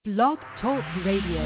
Blog Talk Radio.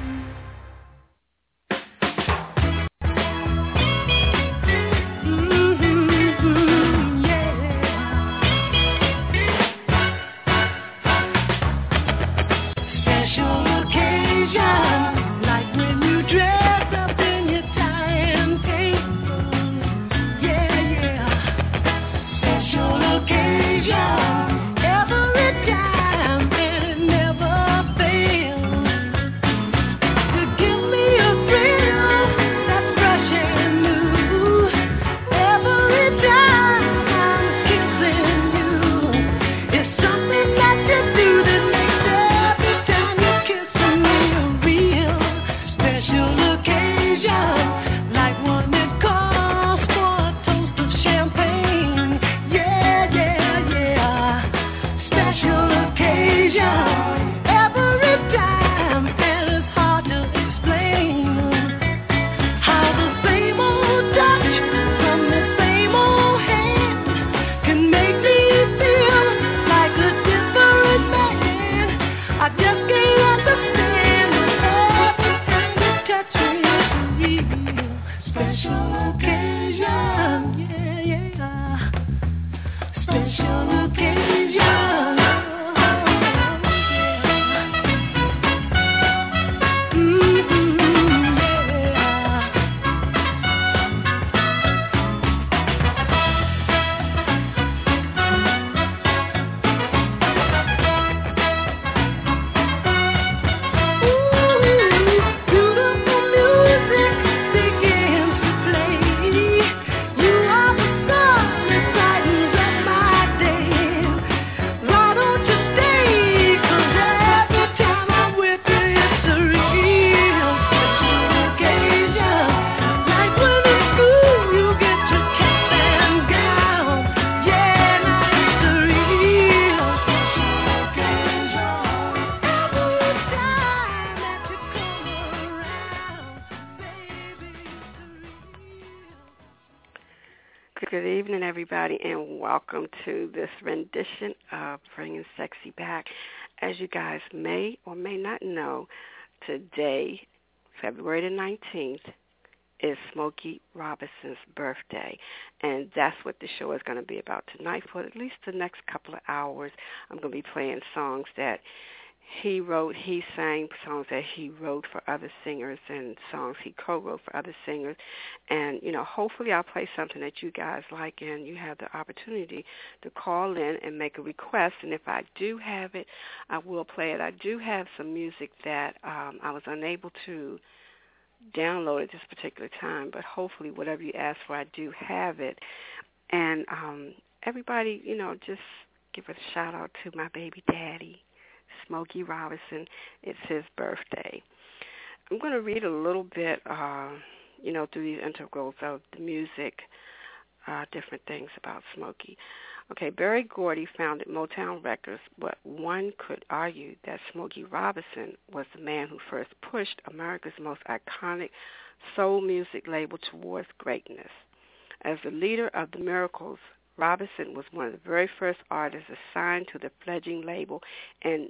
Good evening, everybody, and welcome to this rendition of Bringing Sexy Back. As you guys may or may not know, today, February the 19th, is Smokey Robinson's birthday, and that's what the show is going to be about tonight. For at least the next couple of hours, I'm going to be playing songs that he wrote. He sang songs that he wrote for other singers and songs he co-wrote for other singers. And, hopefully I'll play something that you guys like and you have the opportunity to call in and make a request. And if I do have it, I will play it. I do have some music that I was unable to download at this particular time, but hopefully whatever you ask for, I do have it. And everybody, just give a shout-out to my baby daddy, Smokey Robinson. It's his birthday. I'm going to read a little bit, through these integrals of the music, different things about Smokey. Okay, Berry Gordy founded Motown Records, but one could argue that Smokey Robinson was the man who first pushed America's most iconic soul music label towards greatness. As the leader of the Miracles, Robinson was one of the very first artists assigned to the fledgling label in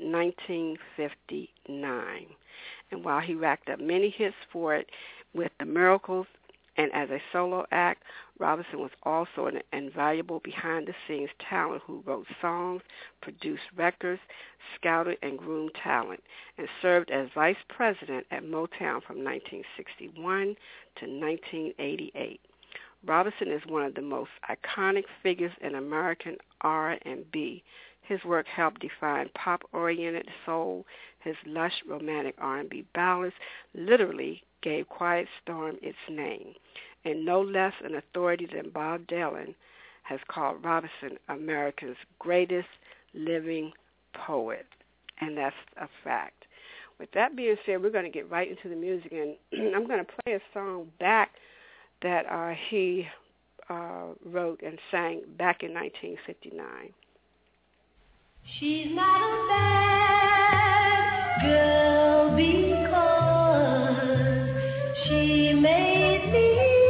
1959. And while he racked up many hits for it with the Miracles and as a solo act, Robinson was also an invaluable behind-the-scenes talent who wrote songs, produced records, scouted and groomed talent, and served as vice president at Motown from 1961 to 1988. Robinson is one of the most iconic figures in American R&B. His work helped define pop-oriented soul. His lush romantic R&B ballads literally gave Quiet Storm its name. And no less an authority than Bob Dylan has called Robinson America's greatest living poet. And that's a fact. With that being said, we're going to get right into the music. And I'm going to play a song back that he wrote and sang back in 1959. She's not a bad girl because she made me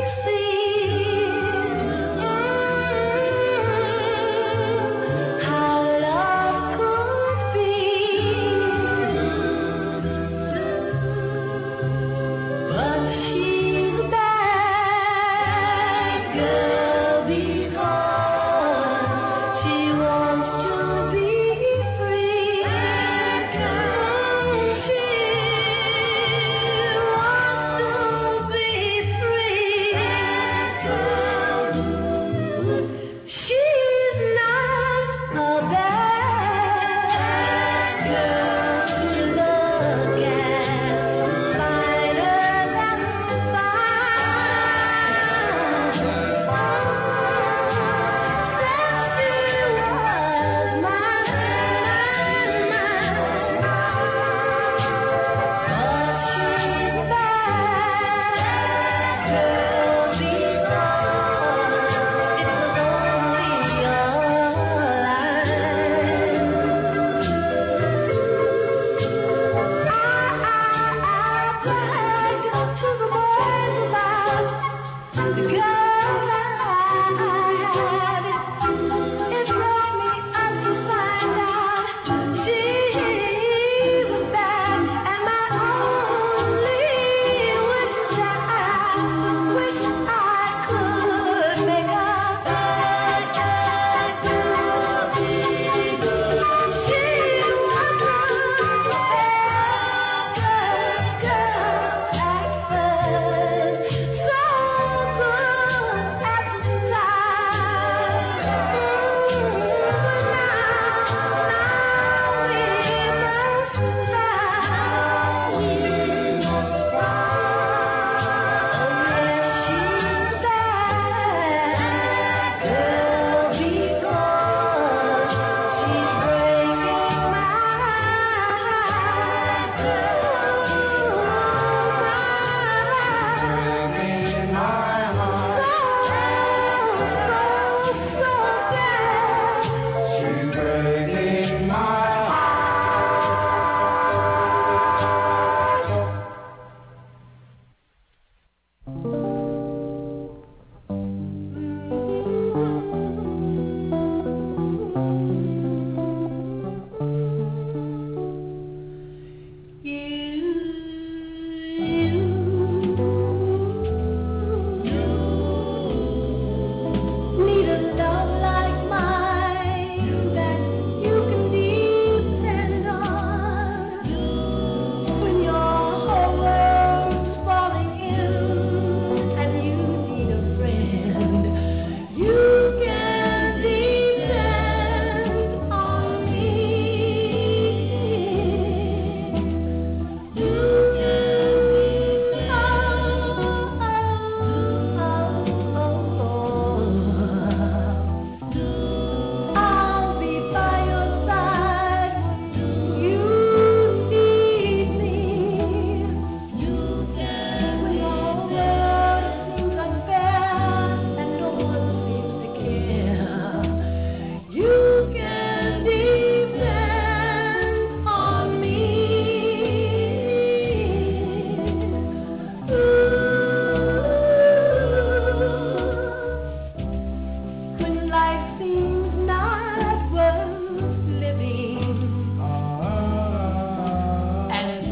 see how love could be.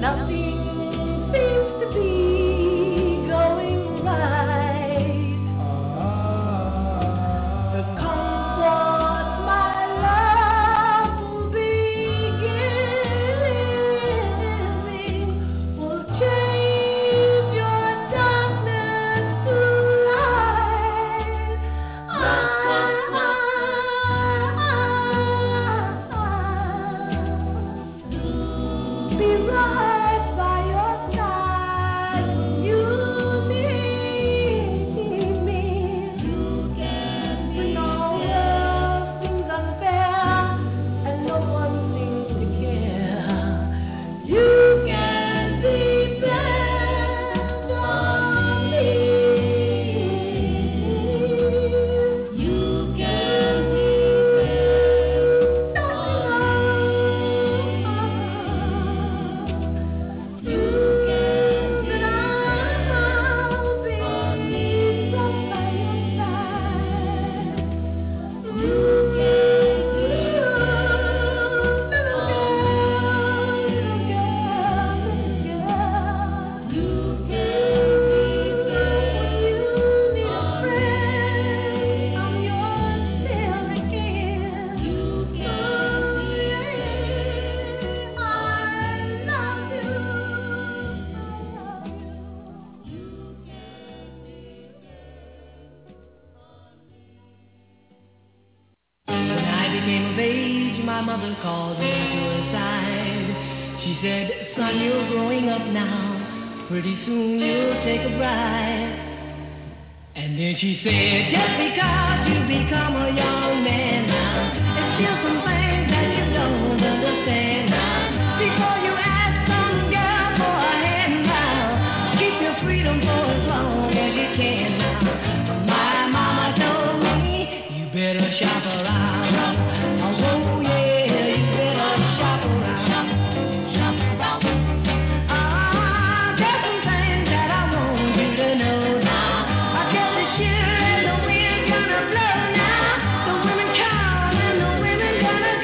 Gonna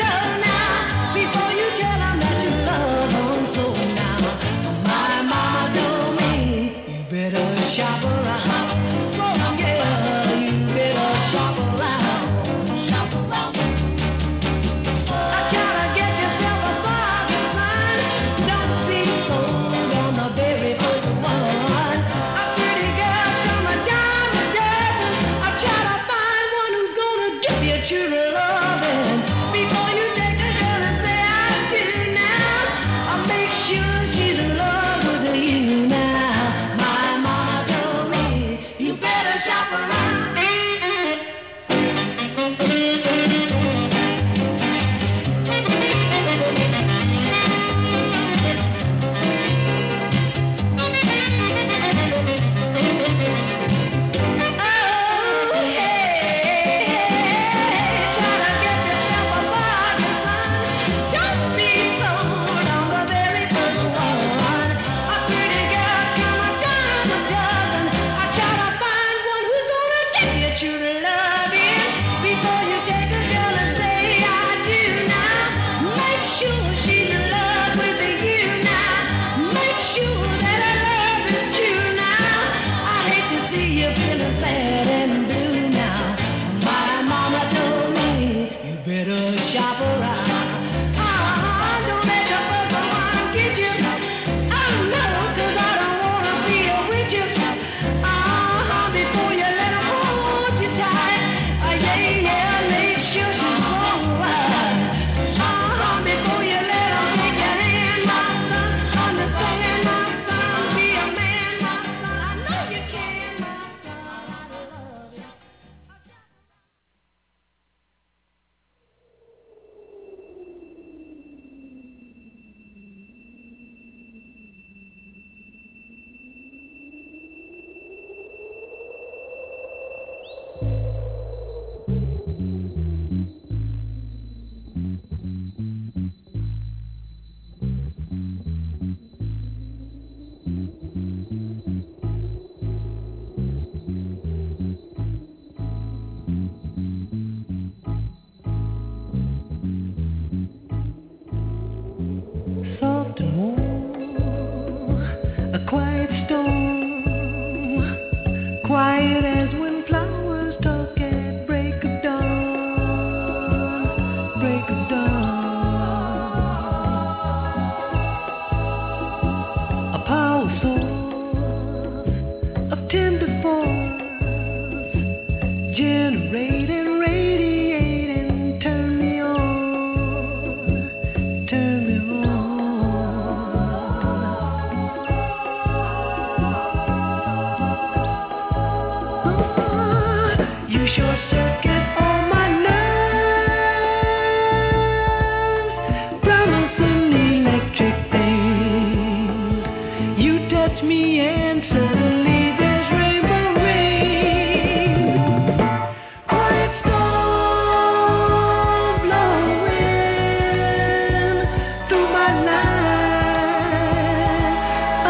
short circuit all my nerves, promising electric things. You touch me and suddenly there's rainbow rain. Quiet storm blowing through my life.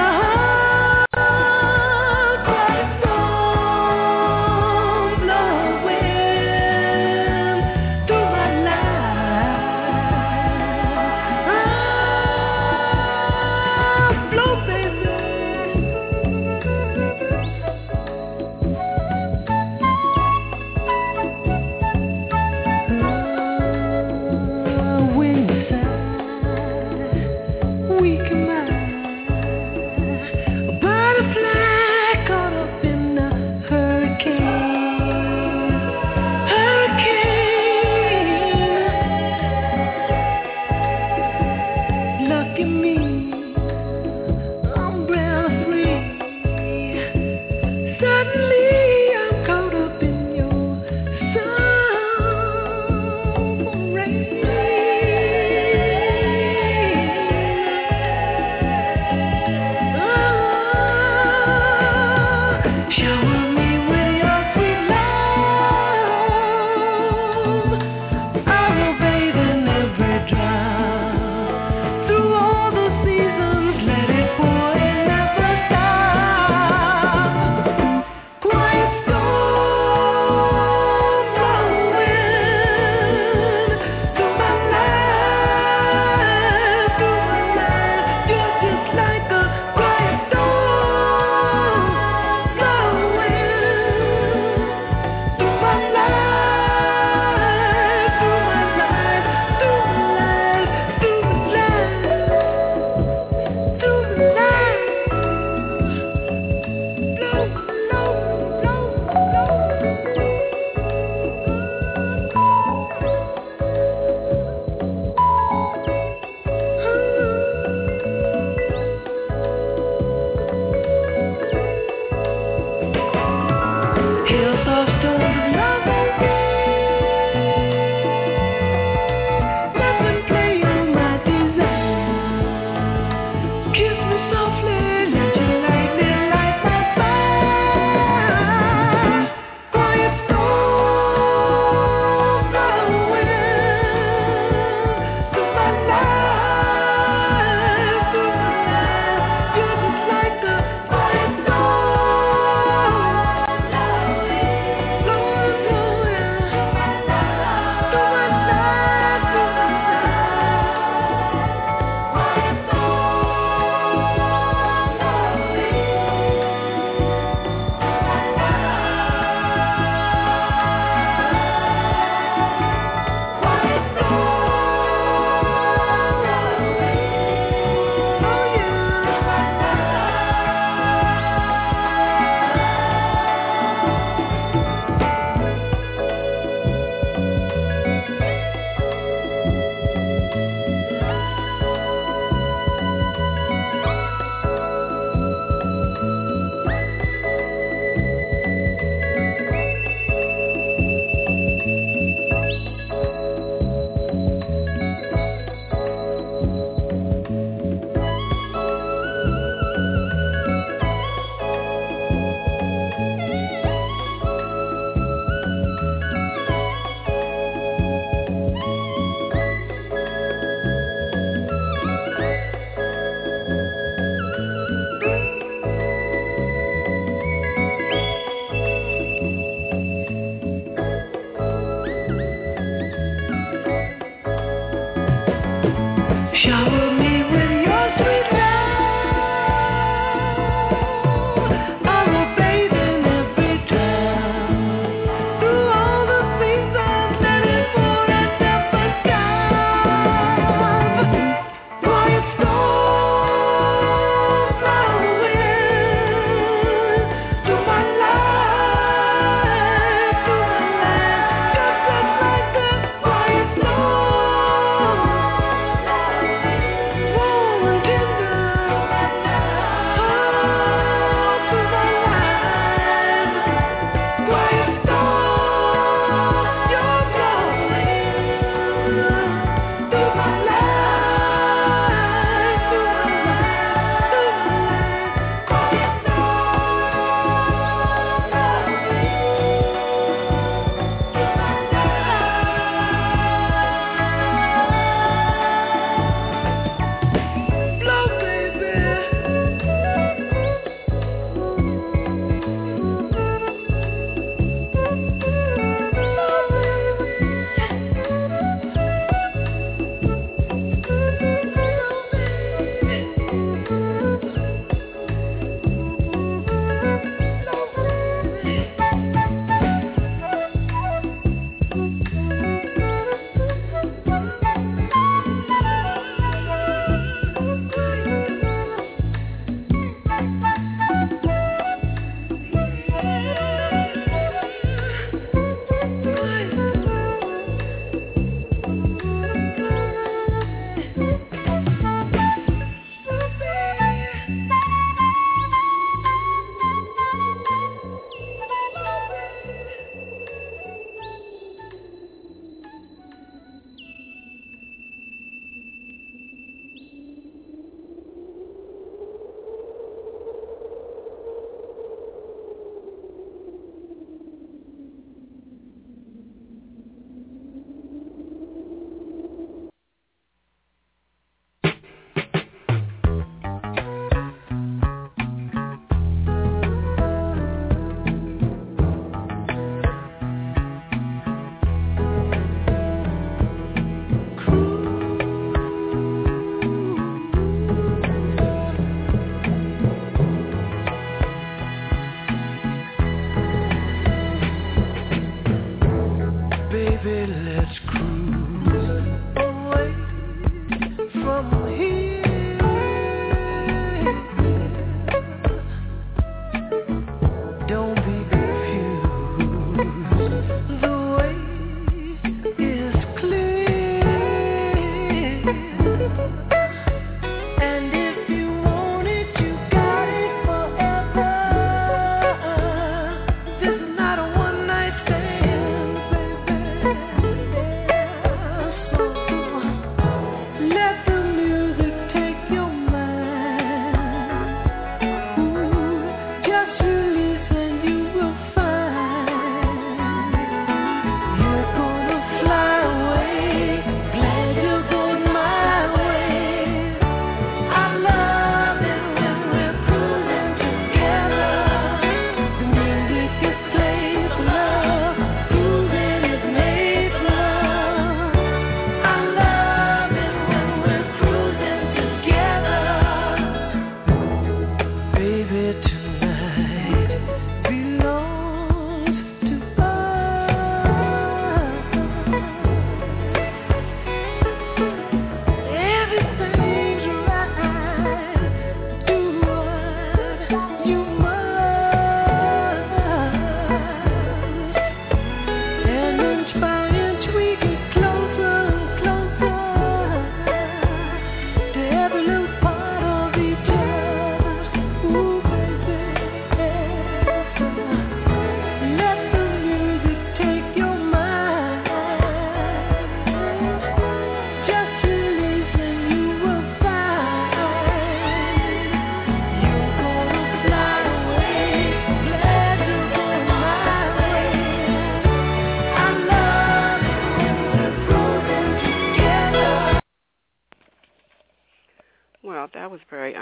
Quiet storm blowing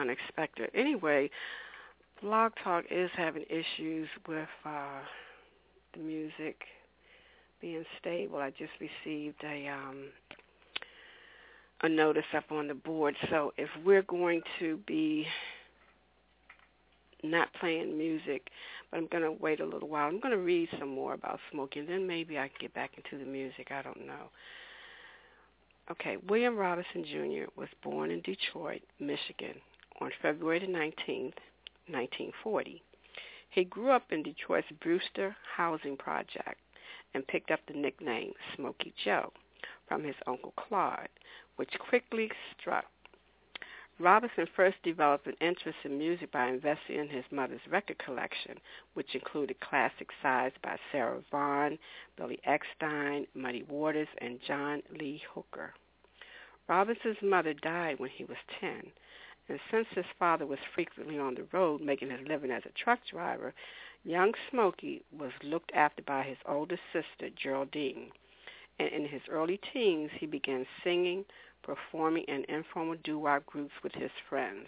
unexpected. Anyway, Blog Talk is having issues with the music being stable. I just received a notice up on the board. So if we're going to be not playing music, but I'm going to wait a little while. I'm going to read some more about Smokey, and then maybe I can get back into the music. I don't know. Okay, William Robinson Jr. was born in Detroit, Michigan, on February the 19th, 1940. He grew up in Detroit's Brewster Housing Project and picked up the nickname Smokey Joe from his uncle Claude, which quickly struck. Robinson first developed an interest in music by investing in his mother's record collection, which included classic sides by Sarah Vaughan, Billy Eckstine, Muddy Waters, and John Lee Hooker. Robinson's mother died when he was 10, and since his father was frequently on the road making his living as a truck driver, young Smokey was looked after by his older sister, Geraldine, and in his early teens he began singing, performing in informal doo-wop groups with his friends.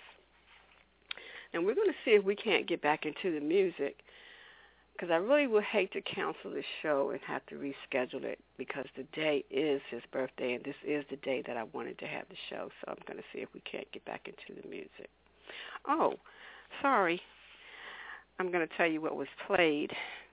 And we're going to see if we can't get back into the music, because I really would hate to cancel the show and have to reschedule it, because the day is his birthday, and this is the day that I wanted to have the show, so I'm going to see if we can't get back into the music. Oh, sorry. I'm going to tell you what was played.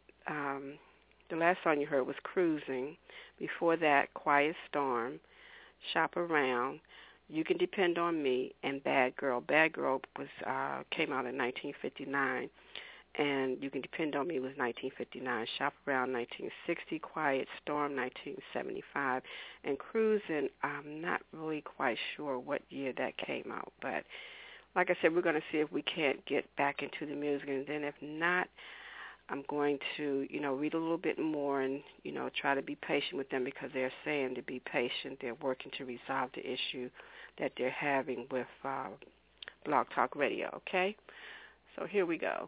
The last song you heard was Cruising. Before that, Quiet Storm, Shop Around, You Can Depend on Me, and Bad Girl. Bad Girl was came out in 1959, and You Can Depend on Me was 1959. Shop Around 1960, Quiet Storm 1975, and Cruising, I'm not really quite sure what year that came out, but like I said, we're going to see if we can't get back into the music, and then if not, I'm going to, read a little bit more and, try to be patient with them, because they're saying to be patient. They're working to resolve the issue that they're having with Blog Talk Radio, okay? So here we go.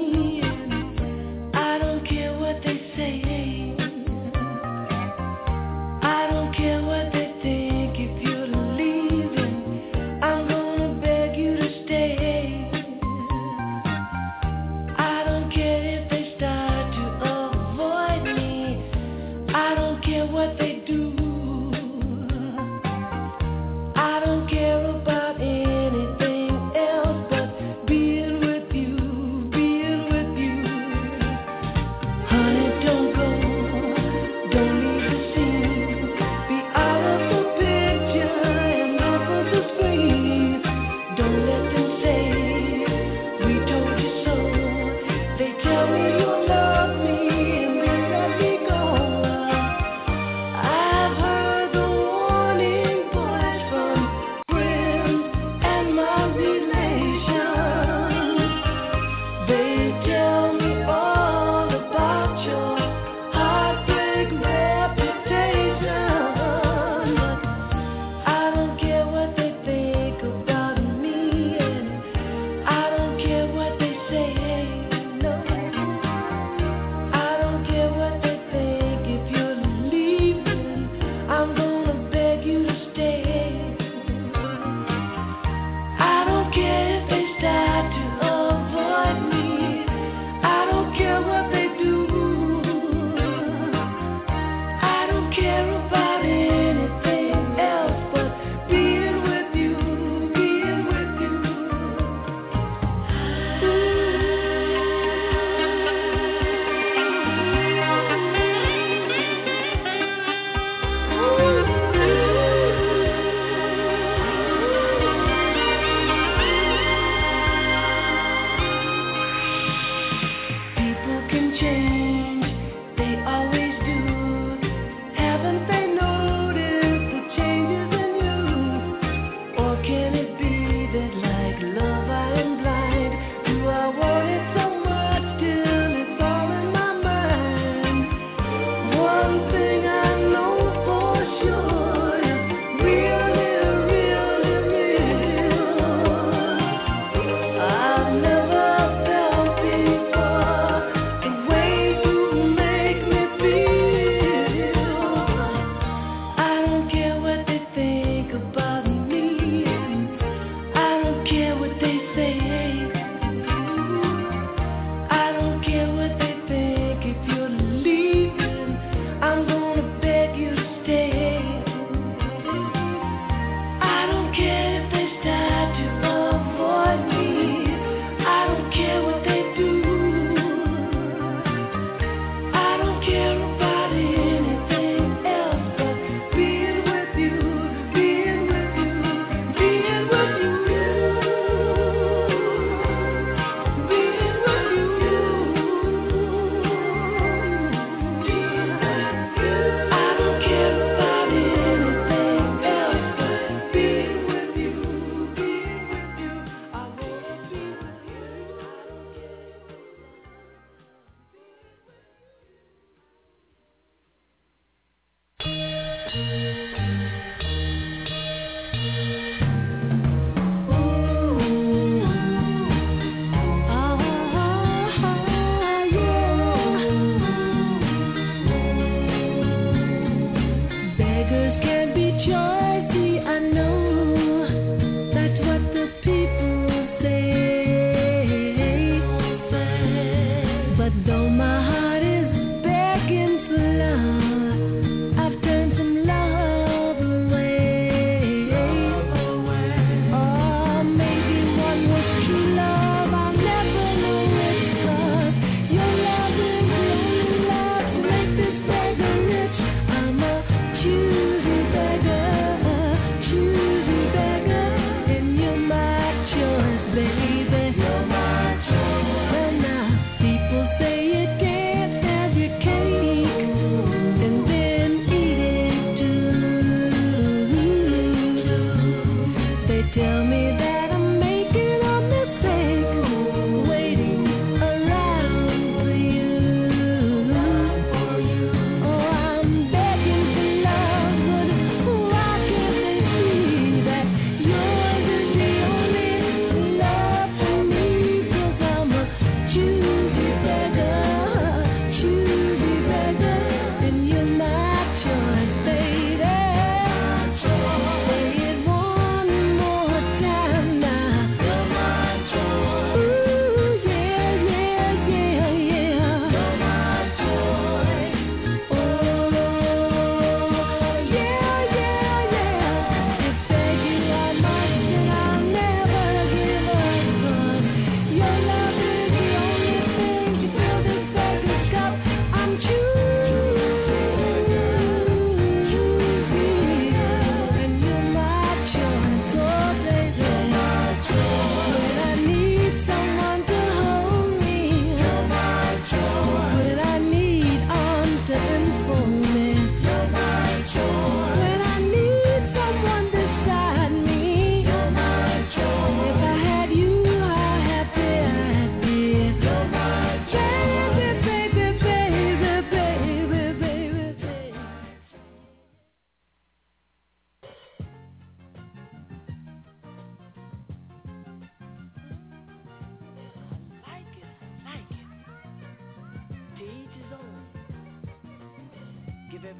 I don't care what they say.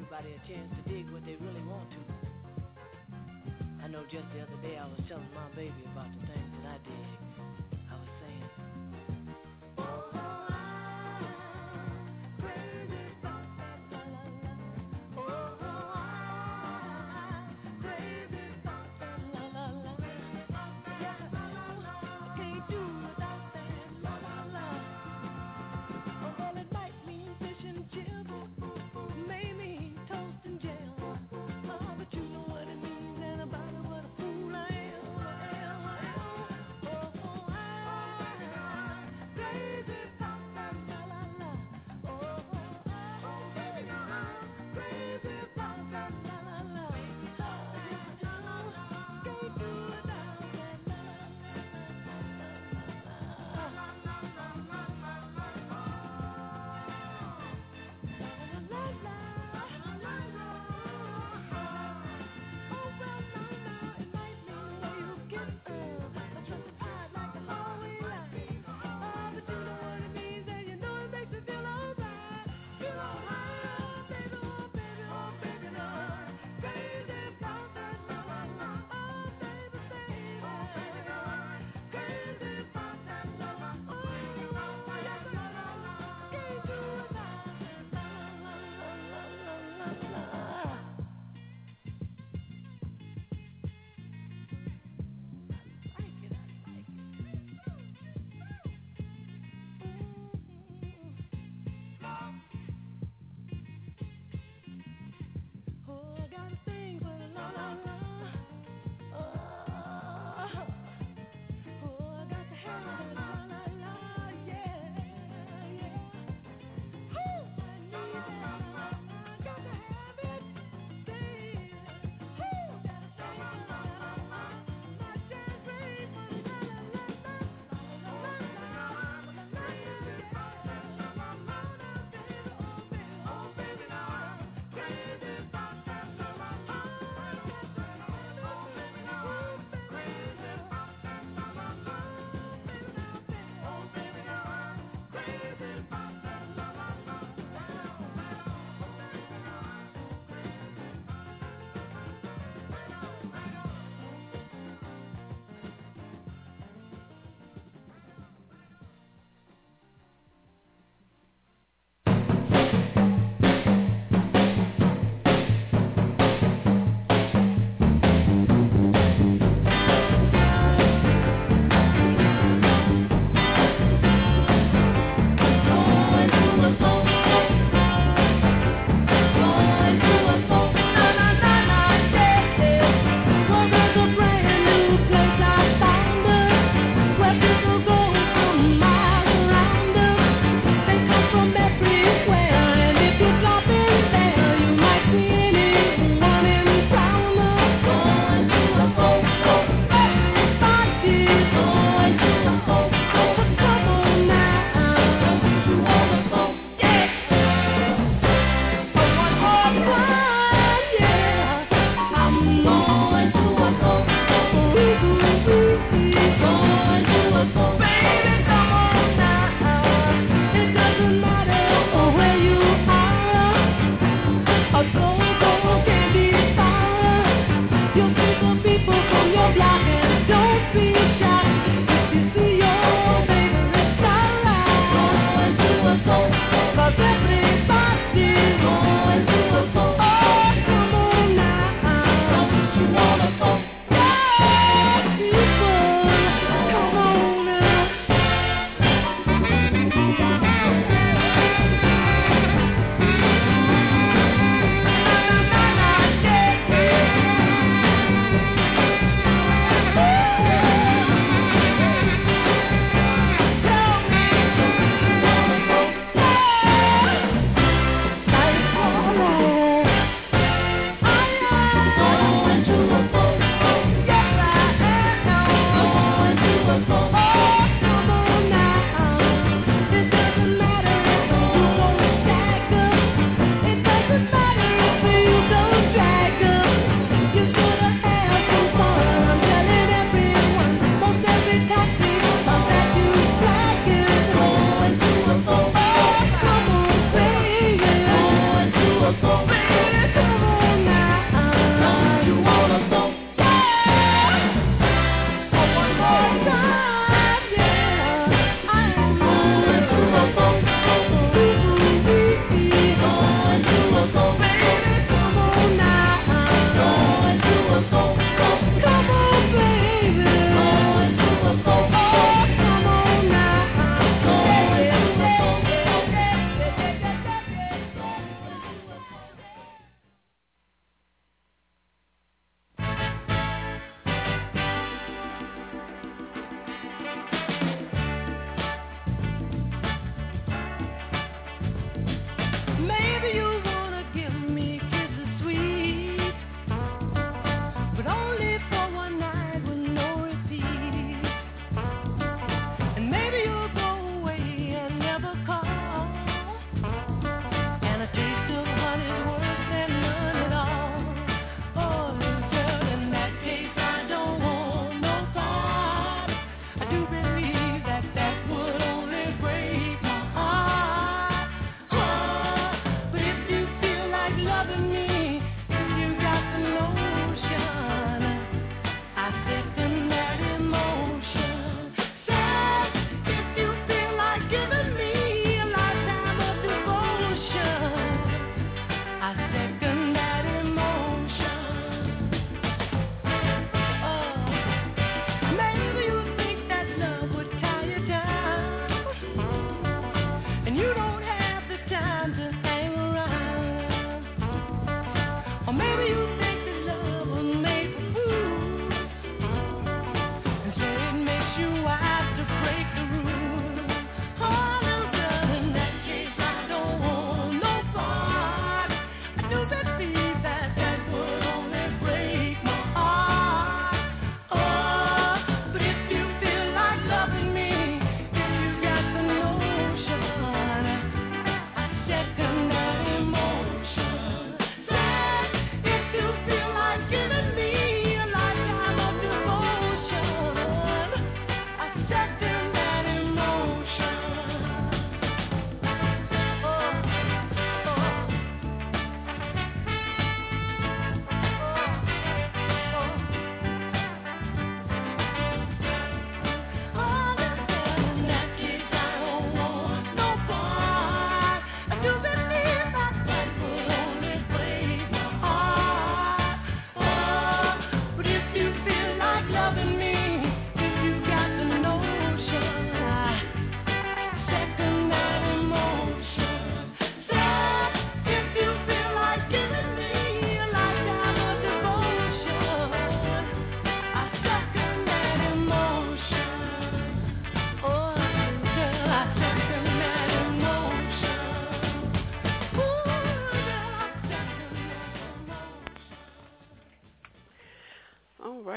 everybody a chance to dig what they really want to. I know just the other day I was telling my baby about the things that I dig. I was saying, oh,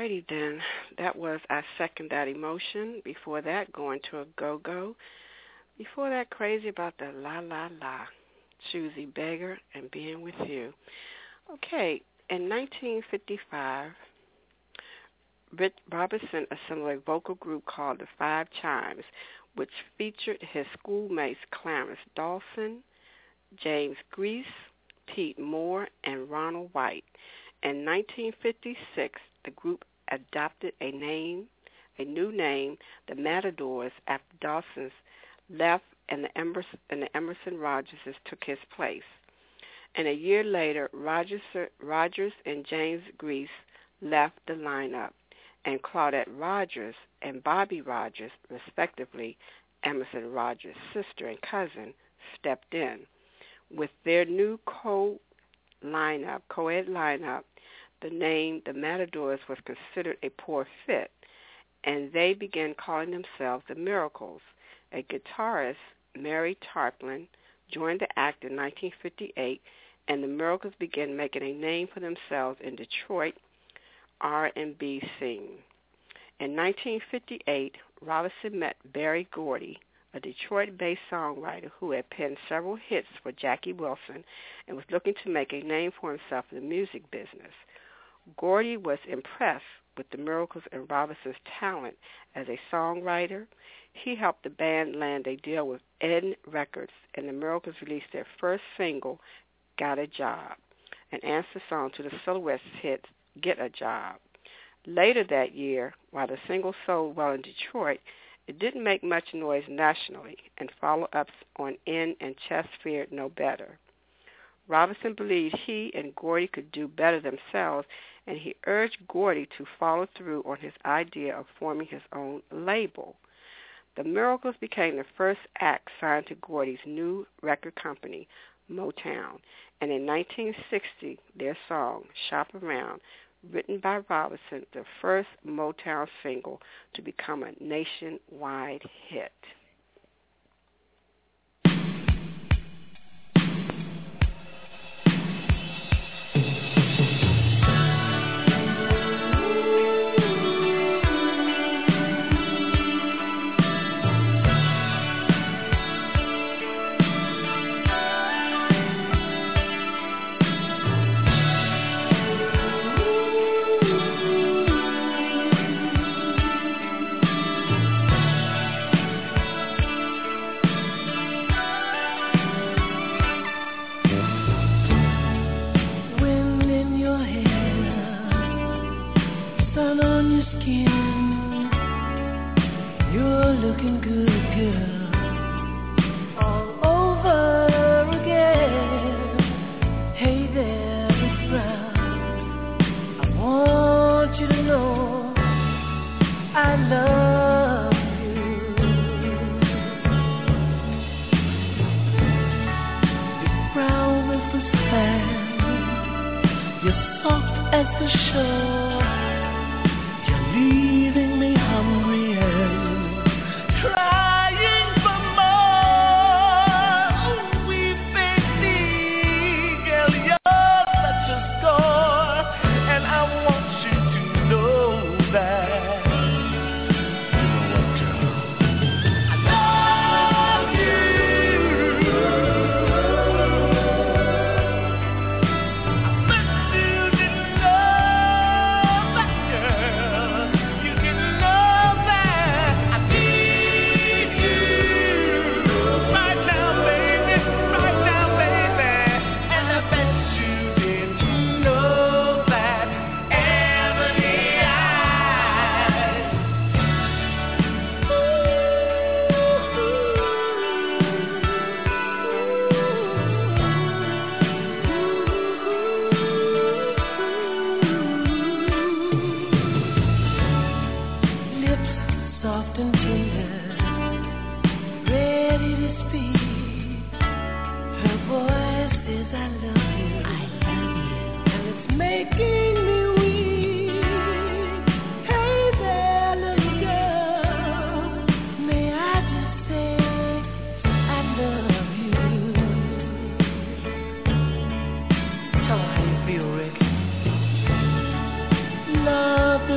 righty then. That was I Second That Emotion. Before that, Going to a Go-Go. Before that, Crazy About the La La La. Susie Beggar and Being With You. Okay, in 1955, Rich Robinson assembled a vocal group called the Five Chimes, which featured his schoolmates Clarence Dawson, James Grease, Pete Moore, and Ronald White. In 1956, the group adopted a new name, the Matadors, after Dawson's left and the Emerson Rogerses took his place. And a year later, Rogers and James Grease left the lineup, and Claudette Rogers and Bobby Rogers, respectively, Emerson Rogers' sister and cousin, stepped in. With their new co-ed lineup, the name the Matadors was considered a poor fit, and they began calling themselves the Miracles. A guitarist, Mary Tarplin, joined the act in 1958, and the Miracles began making a name for themselves in Detroit R&B scene. In 1958, Robinson met Berry Gordy, a Detroit-based songwriter who had penned several hits for Jackie Wilson and was looking to make a name for himself in the music business. Gordy was impressed with the Miracles and Robinson's talent as a songwriter. He helped the band land a deal with Eden Records, and the Miracles released their first single, Got a Job, an answer song to the Silhouettes' hit, Get a Job. Later that year, while the single sold well in Detroit, it didn't make much noise nationally, and follow-ups on In and Chest Feared No Better. Robinson believed he and Gordy could do better themselves, and he urged Gordy to follow through on his idea of forming his own label. The Miracles became the first act signed to Gordy's new record company, Motown, and in 1960, their song, Shop Around, written by Robinson, the first Motown single to become a nationwide hit.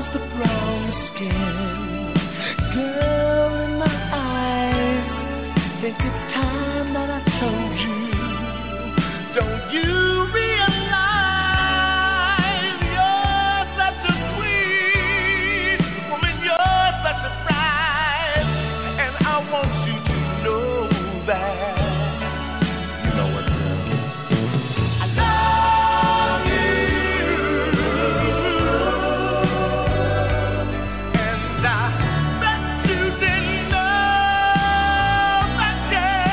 is the brown skin. Girl in my eyes, think it's time that I told you. Don't you realize you're such a sweet woman, you're such a bride, and I want you to know that. You know what, girl? I love you, and I bet you didn't know that, yeah.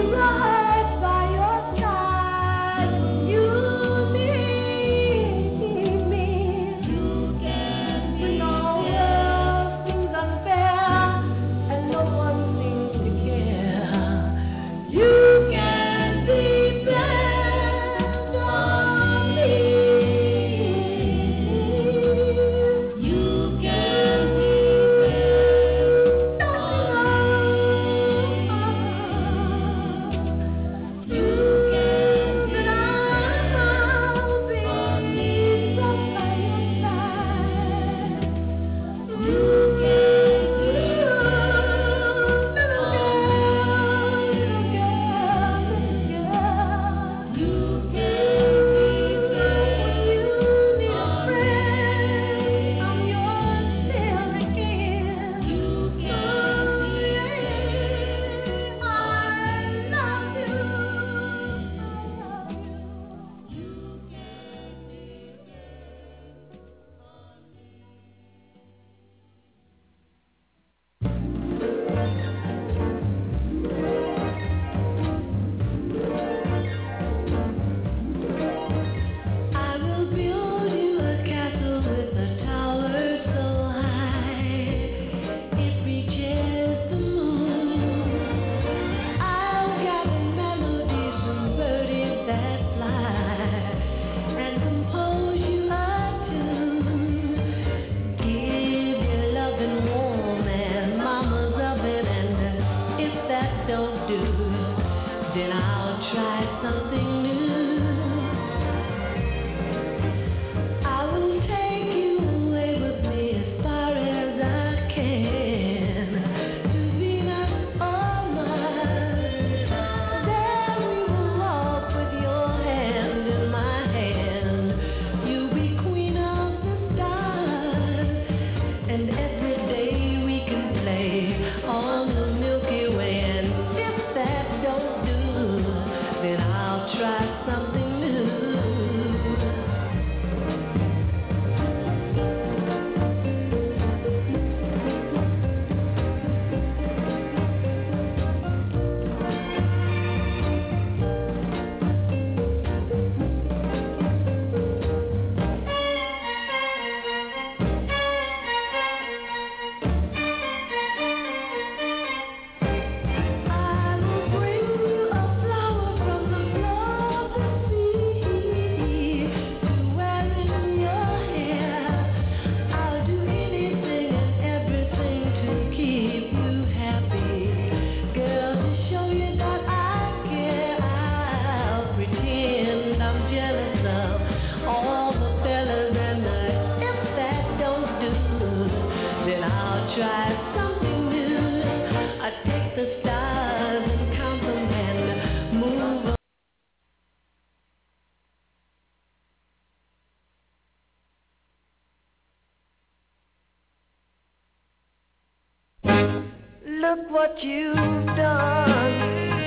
Look what you've done.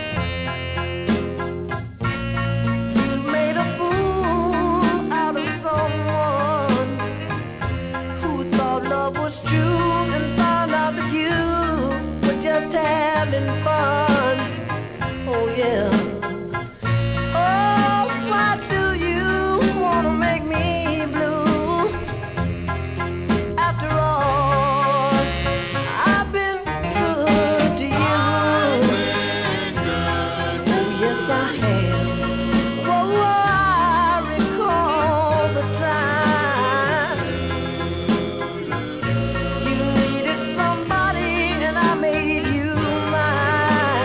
You made a fool out of someone who thought love was true and found out that you were just having fun. Oh yeah. Oh, why do you wanna make me blue? After all, I've been good to you. Oh yes I have. Whoa, I recall the time you needed somebody and I made you mine.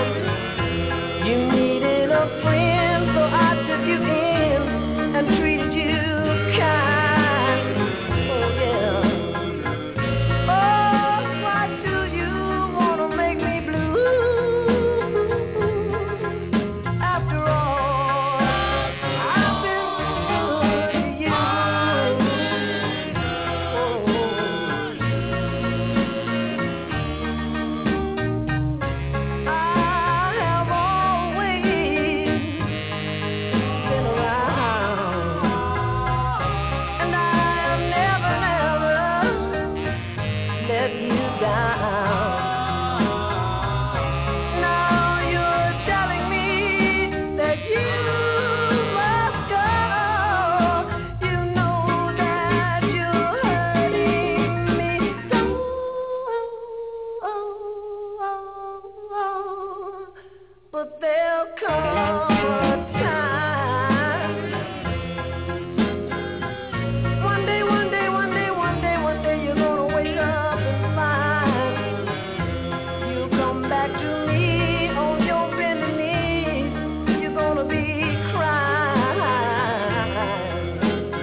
there'll come a time. One day you're gonna wake up and find you'll come back to me on your bending knees. You're gonna be crying.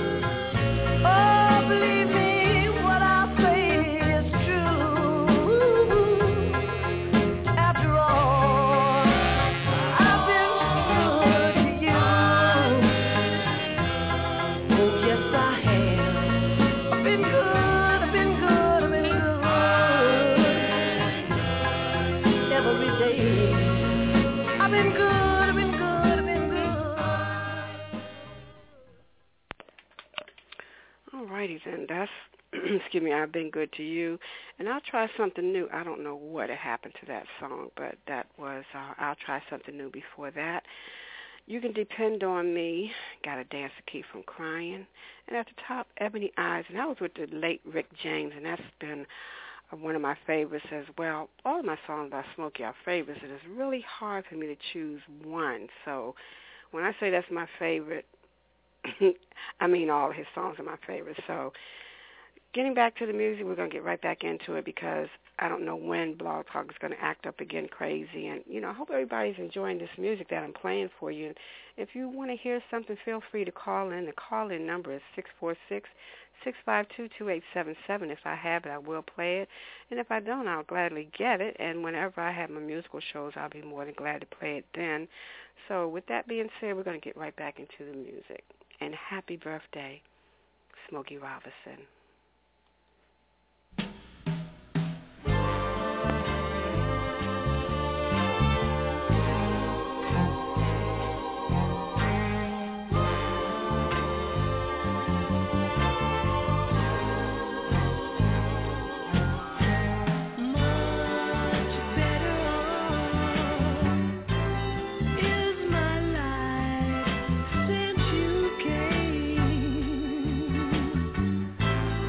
Oh, believe me, what I say is true. After all, I've been good to you. Oh, yes, I have. I've been good, I've been good, I've been good. Every day. I've been good, I've been good, I've been good. Alrighty then, that's, excuse me, I've been good to you. And I'll try something new. I don't know what had happened to that song, but that was, I'll try something new before that. You Can Depend on Me, Got to Dance to Keep from Crying. And at the top, Ebony Eyes, and that was with the late Rick James, and that's been one of my favorites as well. All of my songs by Smokey are favorites, and it's really hard for me to choose one. So when I say that's my favorite, I mean all of his songs are my favorites. So getting back to the music, we're going to get right back into it because I don't know when Blog Talk is going to act up again crazy. And, you know, I hope everybody's enjoying this music that I'm playing for you. If you want to hear something, feel free to call in. The call-in number is 646-652-2877. If I have it, I will play it. And if I don't, I'll gladly get it. And whenever I have my musical shows, I'll be more than glad to play it then. So with that being said, we're going to get right back into the music. And happy birthday, Smokey Robinson. Since you came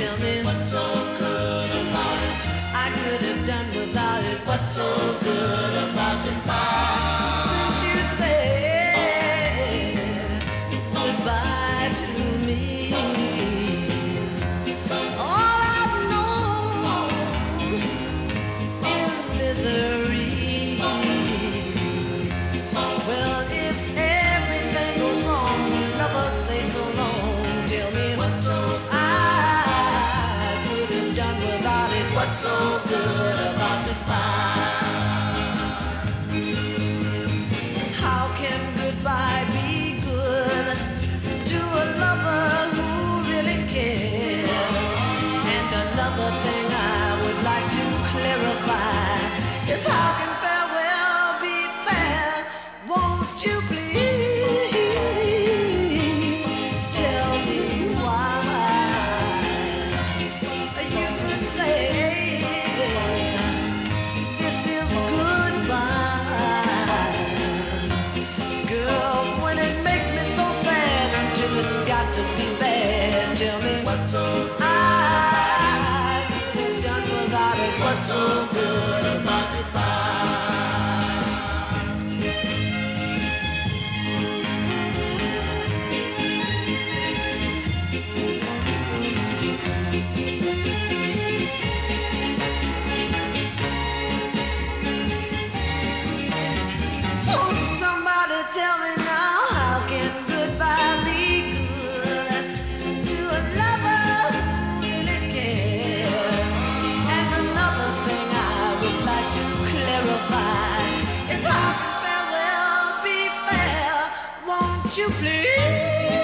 Tell me what's so good about it? I could have done without it. What's so good about the fire? Since you said goodbye to me, all I've known is misery. Well, if everything goes wrong, lovers stay so long. Tell me what's so I could have done without it. What's so good about the fire? How can goodbye be good to a lover who really cares? And another thing I would like to clarify is how can farewell be fair? Won't you please tell me why? You could say this is goodbye. Girl, when it makes me so sad until it's got to be bad, tell me what's so I could have done without it. What's so good about the fire? Oh, somebody tell me now, how can goodbye be good to a lover who really cares? And another thing I would like to clarify is how can farewell be fair? Won't you please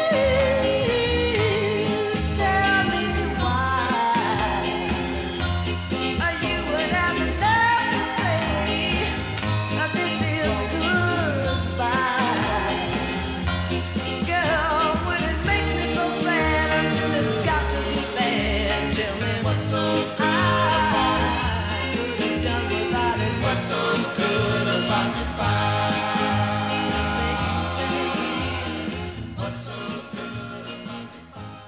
tell me why? You would have the nerve to say this is goodbye. Girl, when it makes me so sad until it's got to be bad, tell me what's so I could have done without it. What's so good about the fire? What's so good about the fire?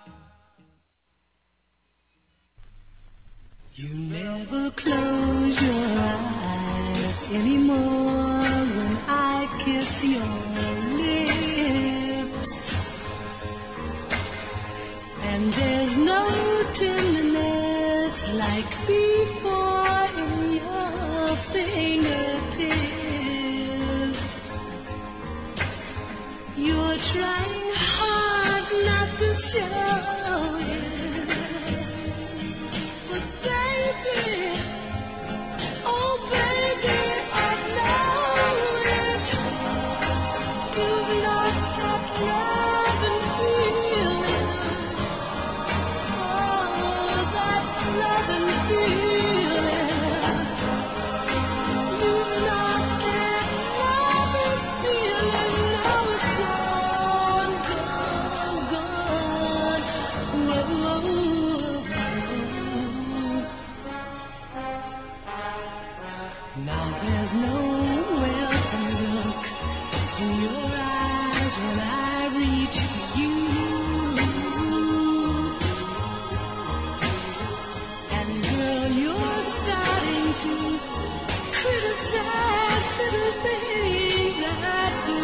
You never close your eyes anymore when I kiss your lips, and there's no tenderness like before in your fingertips. You're trying hard not to show it, but baby, oh baby, I know it. You've lost that love and feeling. Oh, that love and feeling. You've lost that love and feeling. Now it's gone, gone, gone. Whoa. Now there's nowhere to look in your eyes when I reach for you. And girl, you're starting to criticize little things I do.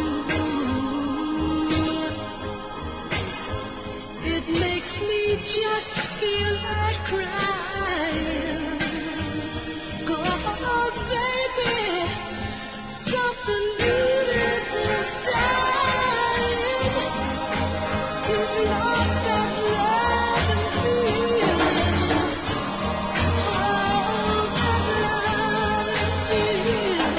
It makes me just feel like crying. Go, baby, something new is inside. You've lost that love and feeling. Oh, that love and feeling.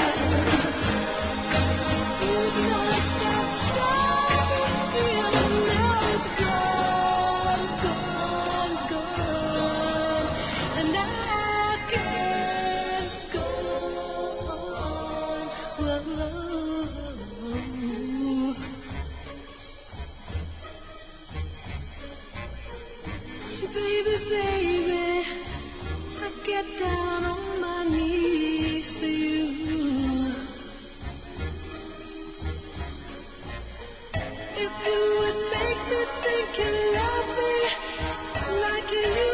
You've lost that love and feeling. Now it's gone, gone, gone. And I can't go on. Whoa. Baby, baby, I get down on my knees for you. If you would make me think you love me like you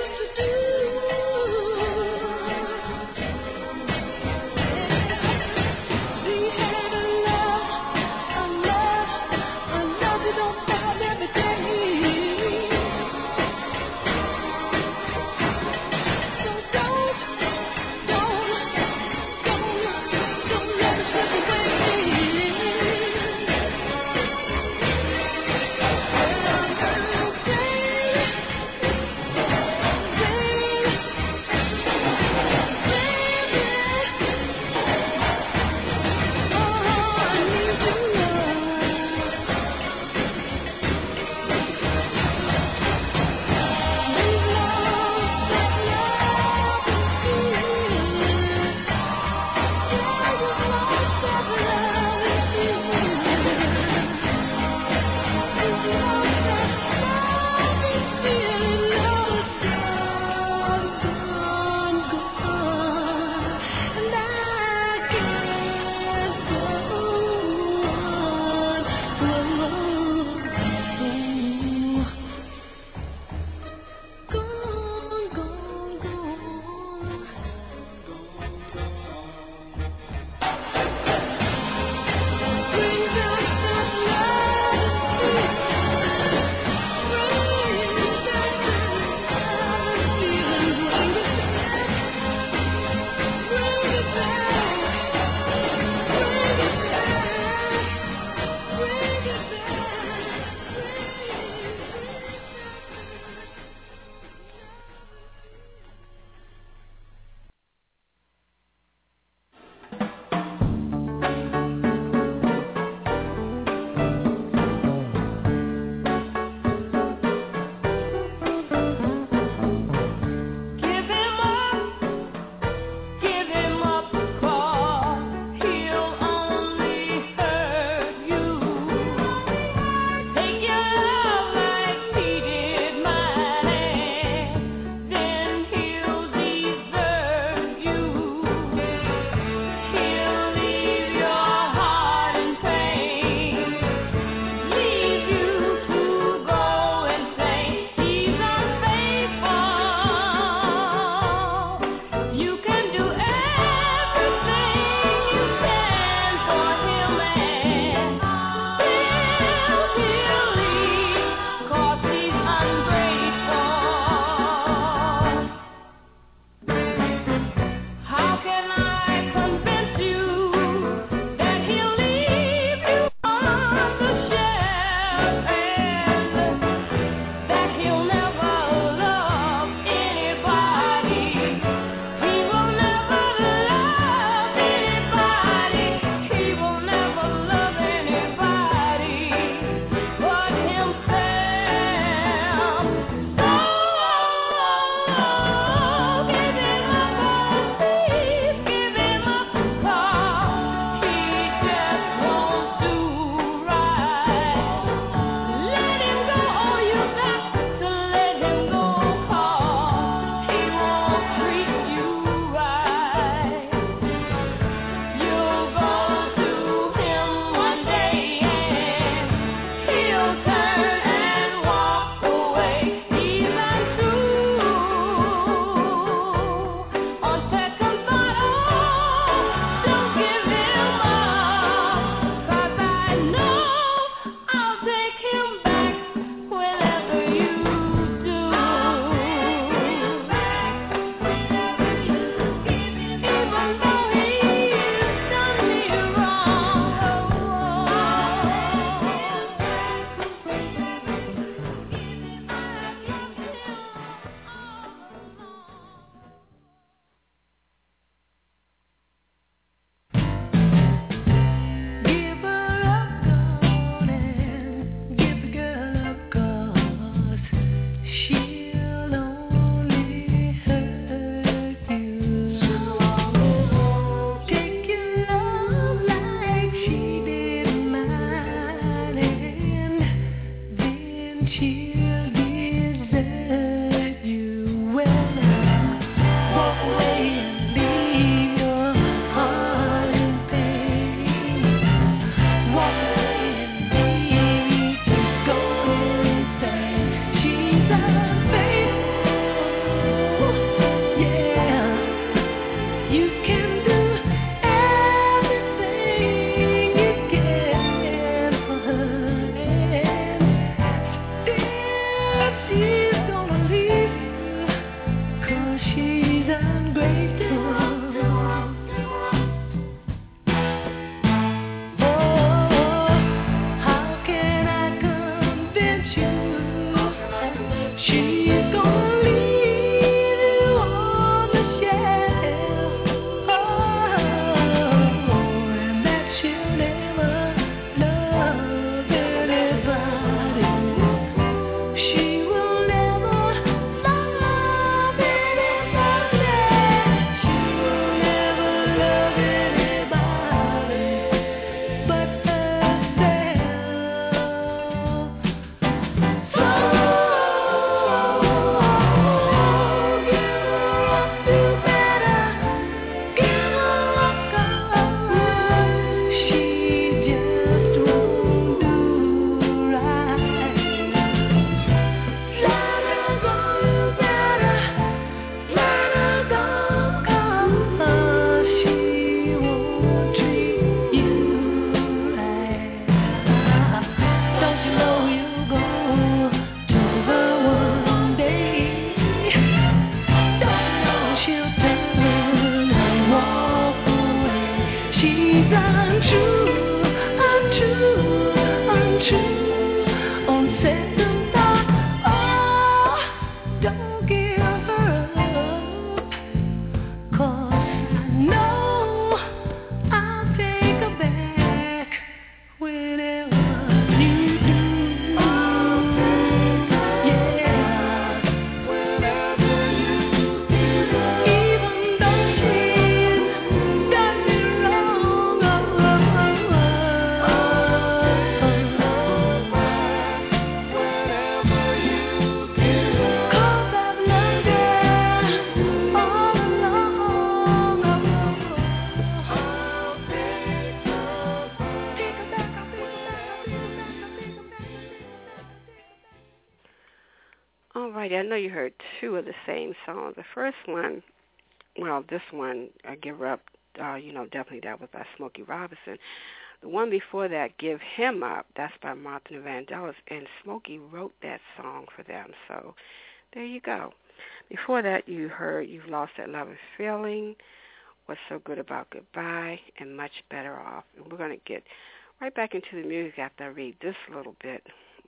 I know you heard two of the same songs. The first one, well, this one, I Give Her Up, definitely that was by Smokey Robinson. The one before that, Give Him Up, that's by Martha Vandellis, and Smokey wrote that song for them. So there you go. Before that, you heard You've Lost That Love and Feeling, What's So Good About Goodbye, and Much Better Off. And we're going to get right back into the music after I read this little bit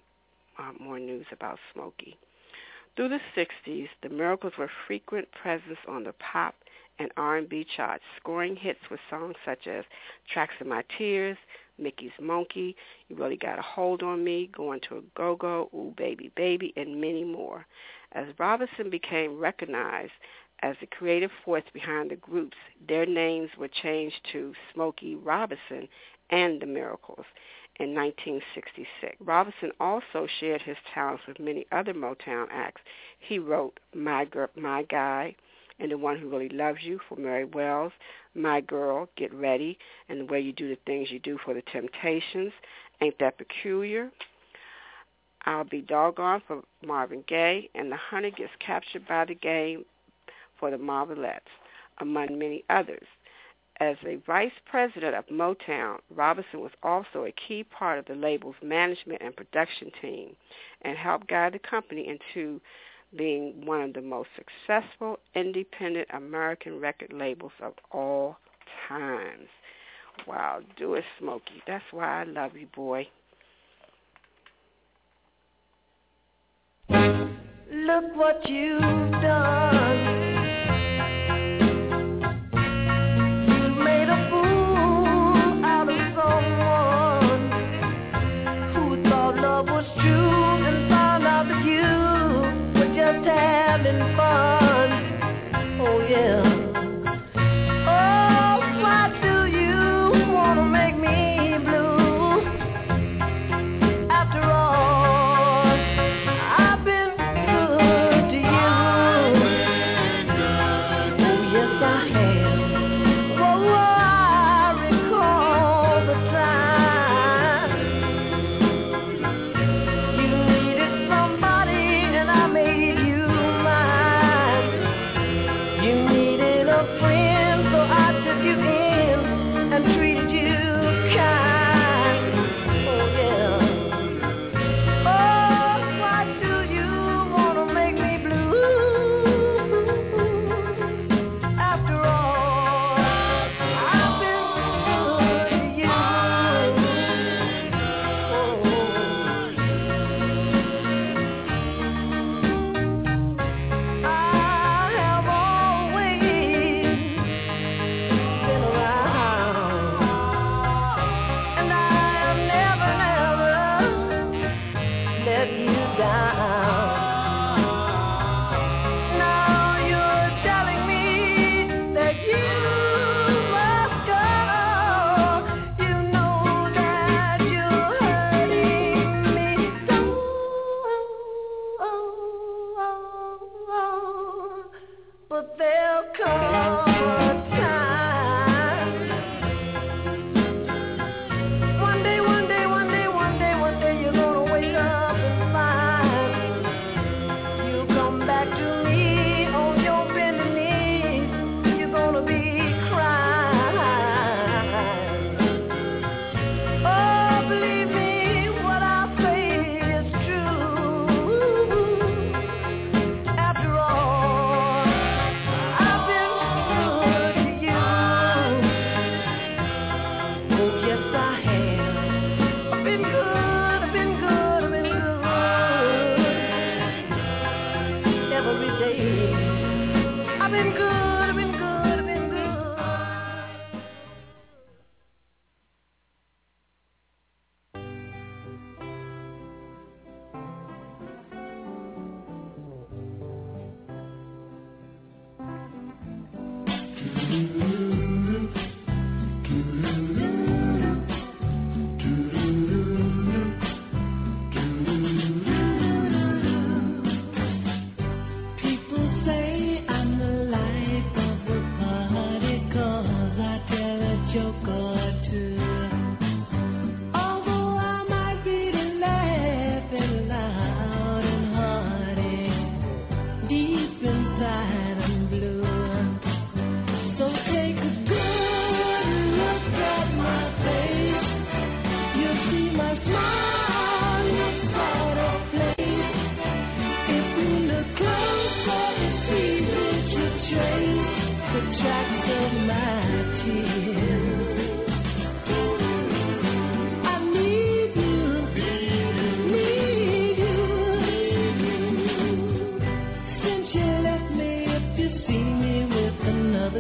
more news about Smokey. Through the 60s, the Miracles were frequent presence on the pop and R&B charts, scoring hits with songs such as Tracks of My Tears, Mickey's Monkey, You Really Got a Hold on Me, Going to a Go-Go, Ooh Baby Baby, and many more. As Robinson became recognized as the creative force behind the groups, their names were changed to Smokey Robinson and the Miracles in 1966. Robinson also shared his talents with many other Motown acts. He wrote My Guy and The One Who Really Loves You for Mary Wells, My Girl, Get Ready, and The Way You Do the Things You Do for the Temptations, Ain't That Peculiar, I'll Be Doggone for Marvin Gaye, and The Honey Gets Captured by the Game for the Marvelettes, among many others. As a vice president of Motown, Robinson was also a key part of the label's management and production team and helped guide the company into being one of the most successful independent American record labels of all times. Wow, do it, Smokey. That's why I love you, boy. Look what you've done. Having fun, oh yeah. Oh, why do you wanna make me blue? After all, I've been good to you. Oh yes, I have. Oh, I recall the time you needed somebody and I made you.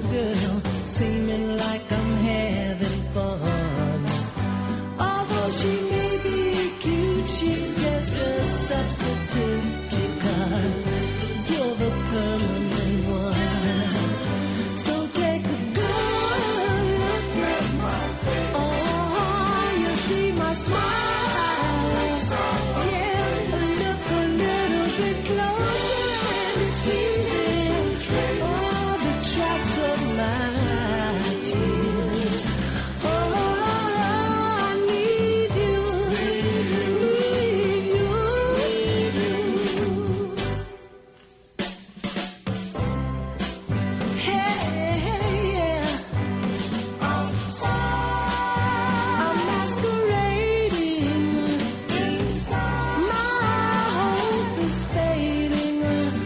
girl, seeming like I'm having fun. Although she may be cute, she's just a substitute because you're the permanent one. So take a good look at my face. Oh, you see my smile. Yeah, look a little bit closer and it's easy. Oh, the tracks of my tears. Oh, I need you, need you. Hey, yeah. I'm masquerading. My hope is fading.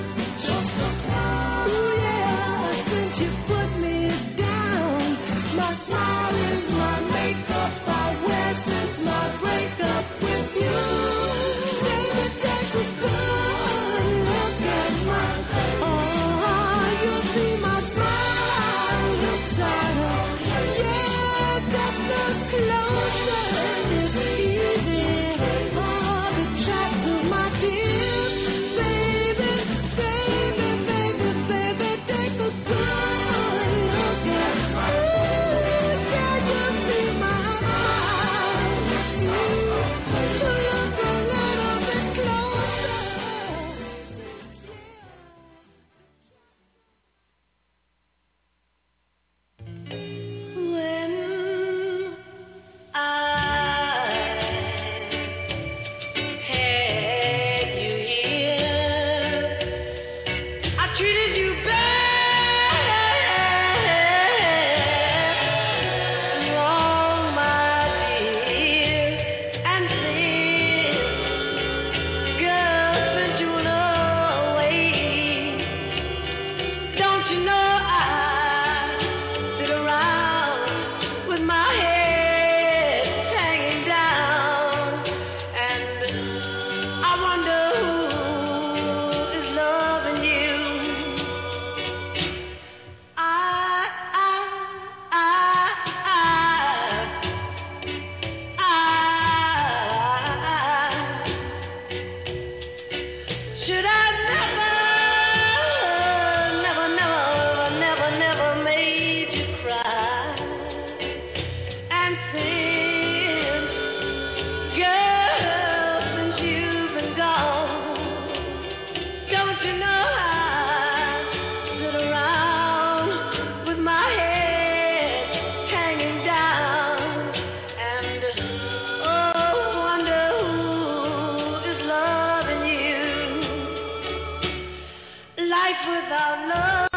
Ooh, yeah, since you put me down, my smile is my makeup. I wear since my breakup with you. Baby, take a good look at my face. Oh, you'll see my smile looks harder. Yeah, just look closer and it's easy. Oh, the tracks of my tears. Baby, baby, baby, baby, take a good look at my face. Yeah, you'll see my smile. To look a little bit closer. When I had you here, I treated you bad, wrong, my dear, and then, girl, since you went away, don't you know I sit around with my head hanging down, and I wonder who is loving you. Should I never made you cry? And since, girl, since you've been gone, don't you know I sit around with my head hanging down, and oh, wonder who is loving you. Life without love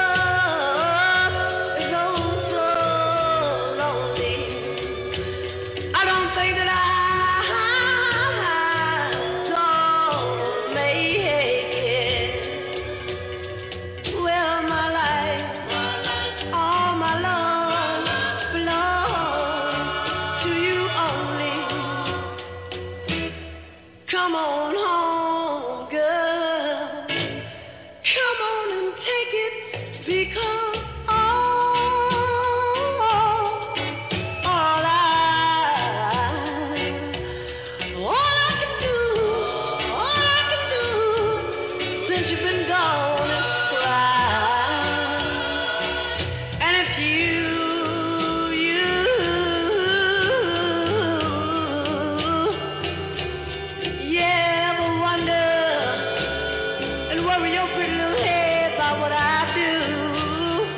is oh so lonely. I don't think that I'm gonna make it. Well, my life, all my love belongs to you only. Come on home, girl. Come on and take it, because all I can do since you've been gone is cry. And if you ever wonder and worry your pretty little head about what I do,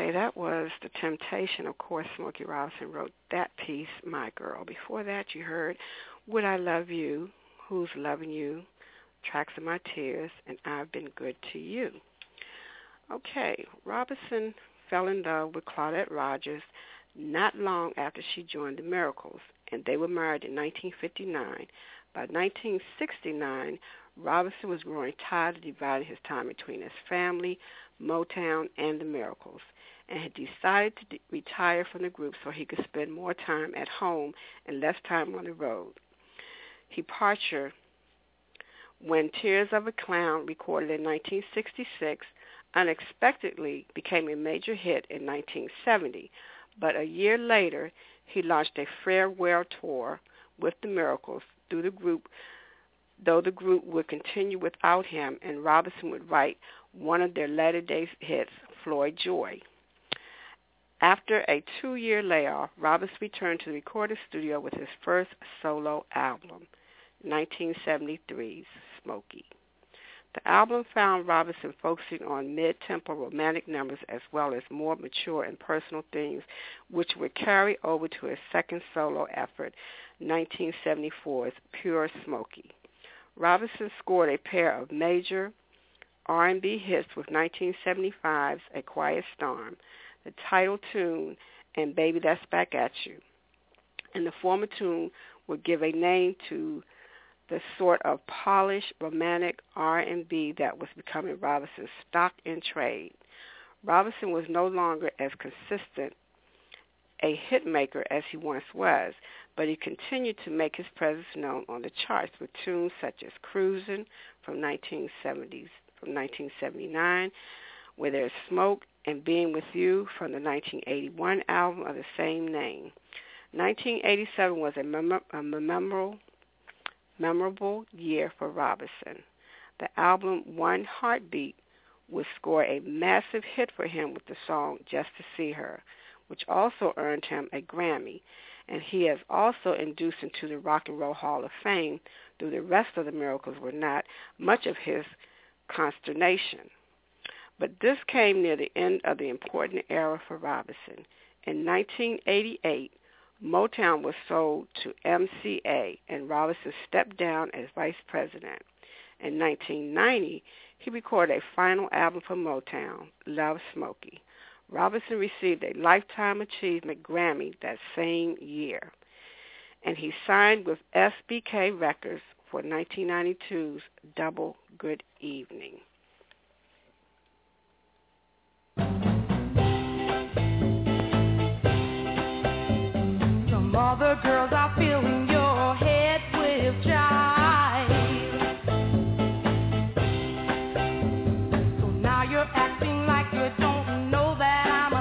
Okay, that was The Temptation. Of course, Smokey Robinson wrote that piece, My Girl. Before that, you heard Would I Love You, Who's Loving You, Tracks of My Tears, and I've Been Good to You. Okay, Robinson fell in love with Claudette Rogers not long after she joined the Miracles, and they were married in 1959. By 1969, Robinson was growing tired of dividing his time between his family, Motown, and the Miracles, and had decided to retire from the group so he could spend more time at home and less time on the road. His departure, when Tears of a Clown, recorded in 1966, unexpectedly became a major hit in 1970, but a year later he launched a farewell tour with the Miracles through the group, though the group would continue without him, and Robinson would write one of their latter-day hits, Floyd Joy. After a 2-year layoff, Robinson returned to the recording studio with his first solo album, 1973's Smokey. The album found Robinson focusing on mid-tempo romantic numbers as well as more mature and personal themes, which would carry over to his second solo effort, 1974's Pure Smokey. Robinson scored a pair of major R&B hits with 1975's A Quiet Storm, the title tune, and Baby That's Back at You. And the former tune would give a name to the sort of polished, romantic R&B that was becoming Robinson's stock in trade. Robinson was no longer as consistent a hit maker as he once was, but he continued to make his presence known on the charts with tunes such as Cruisin' from 1979, Where There's Smoke, and Being With You from the 1981 album of the same name. 1987 was a memorable year for Robinson. The album One Heartbeat would score a massive hit for him with the song Just to See Her, which also earned him a Grammy, and he has also induced into the Rock and Roll Hall of Fame, though the rest of the Miracles were not much of his consternation. But this came near the end of the important era for Robinson. In 1988, Motown was sold to MCA, and Robinson stepped down as vice president. In 1990, he recorded a final album for Motown, Love Smokey. Robinson received a Lifetime Achievement Grammy that same year, and he signed with SBK Records for 1992's Double Good Evening. Some other girls are filling your head with jive. So now you're acting like you don't know that I'm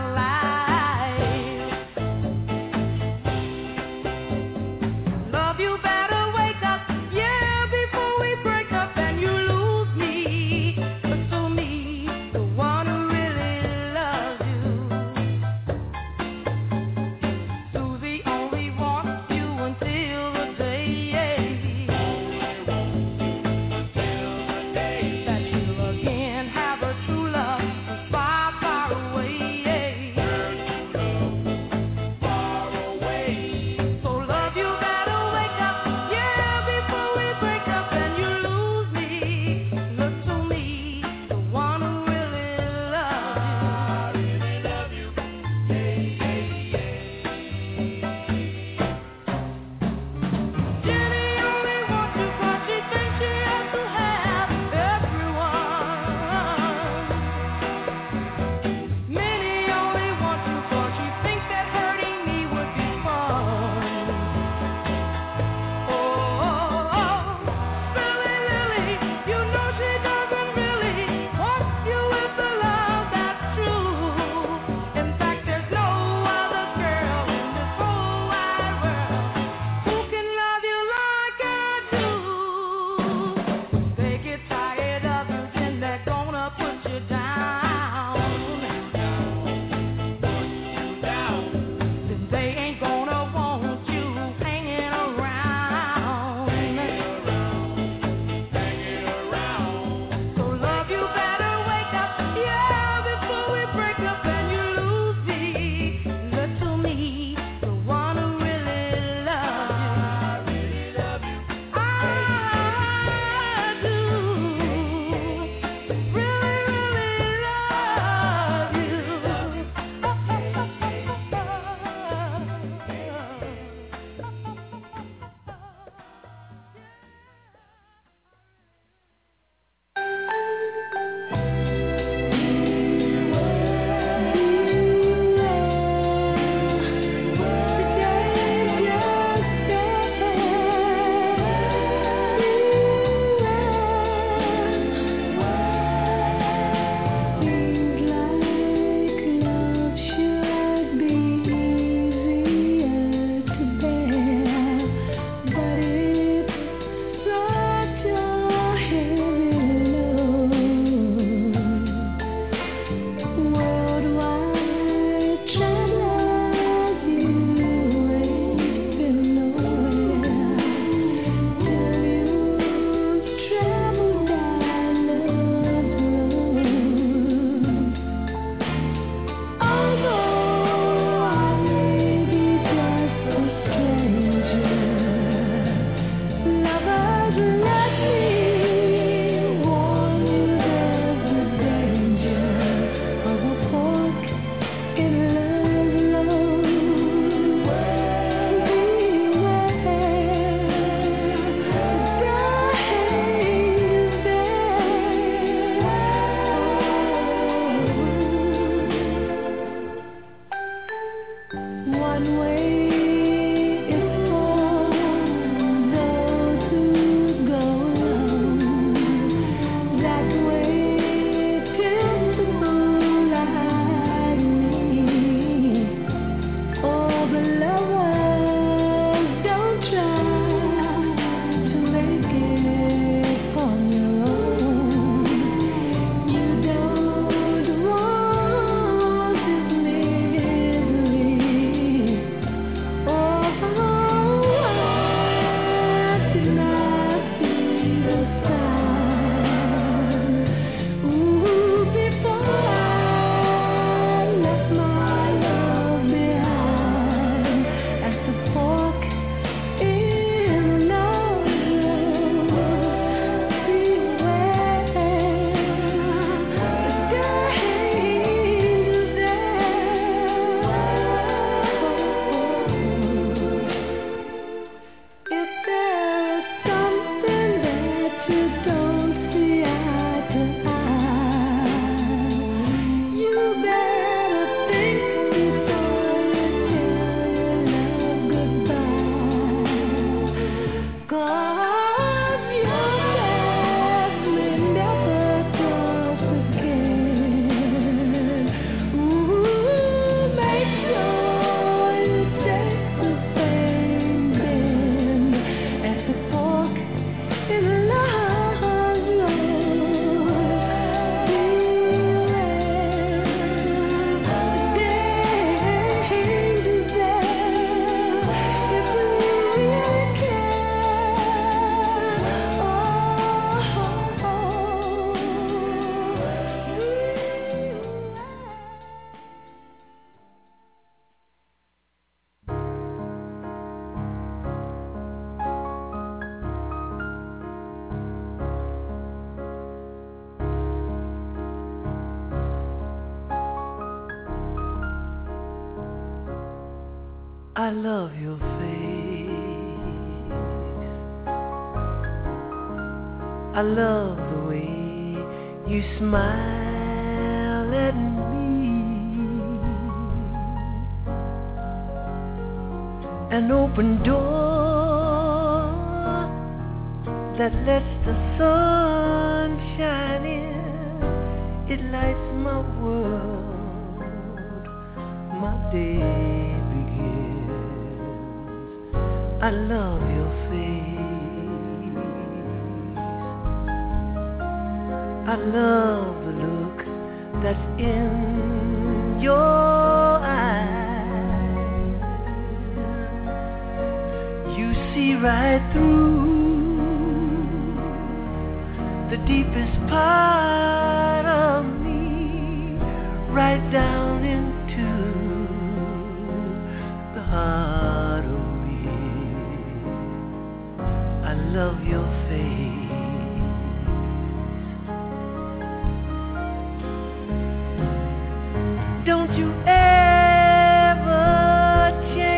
alive. Love, you better wake up, yeah, before we break up and you lose me. Pursue me, the one who really loves you. Susie only wants you I love your face. I love the way you smile at me. An open door that lets the sun shine in. It lights my world, my day begins. I love your face. I love the look that's in your eyes. You see right through the deepest part of me, right down into the heart of me. I love your face. Don't you ever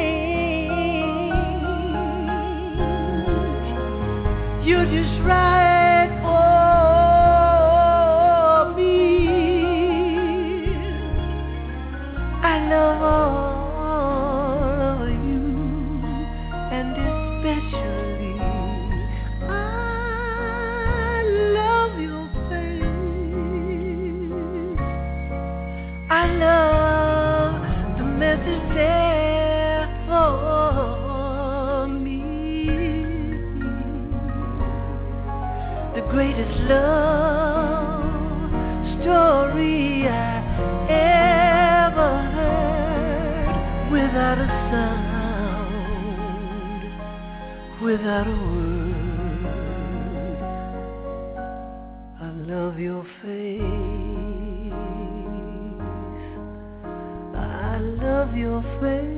change. You're just right for me. I love all of you, and especially I love your face. I love the message there for me. The greatest love story I ever heard, without a sound, without a word. I love your face. I love your face.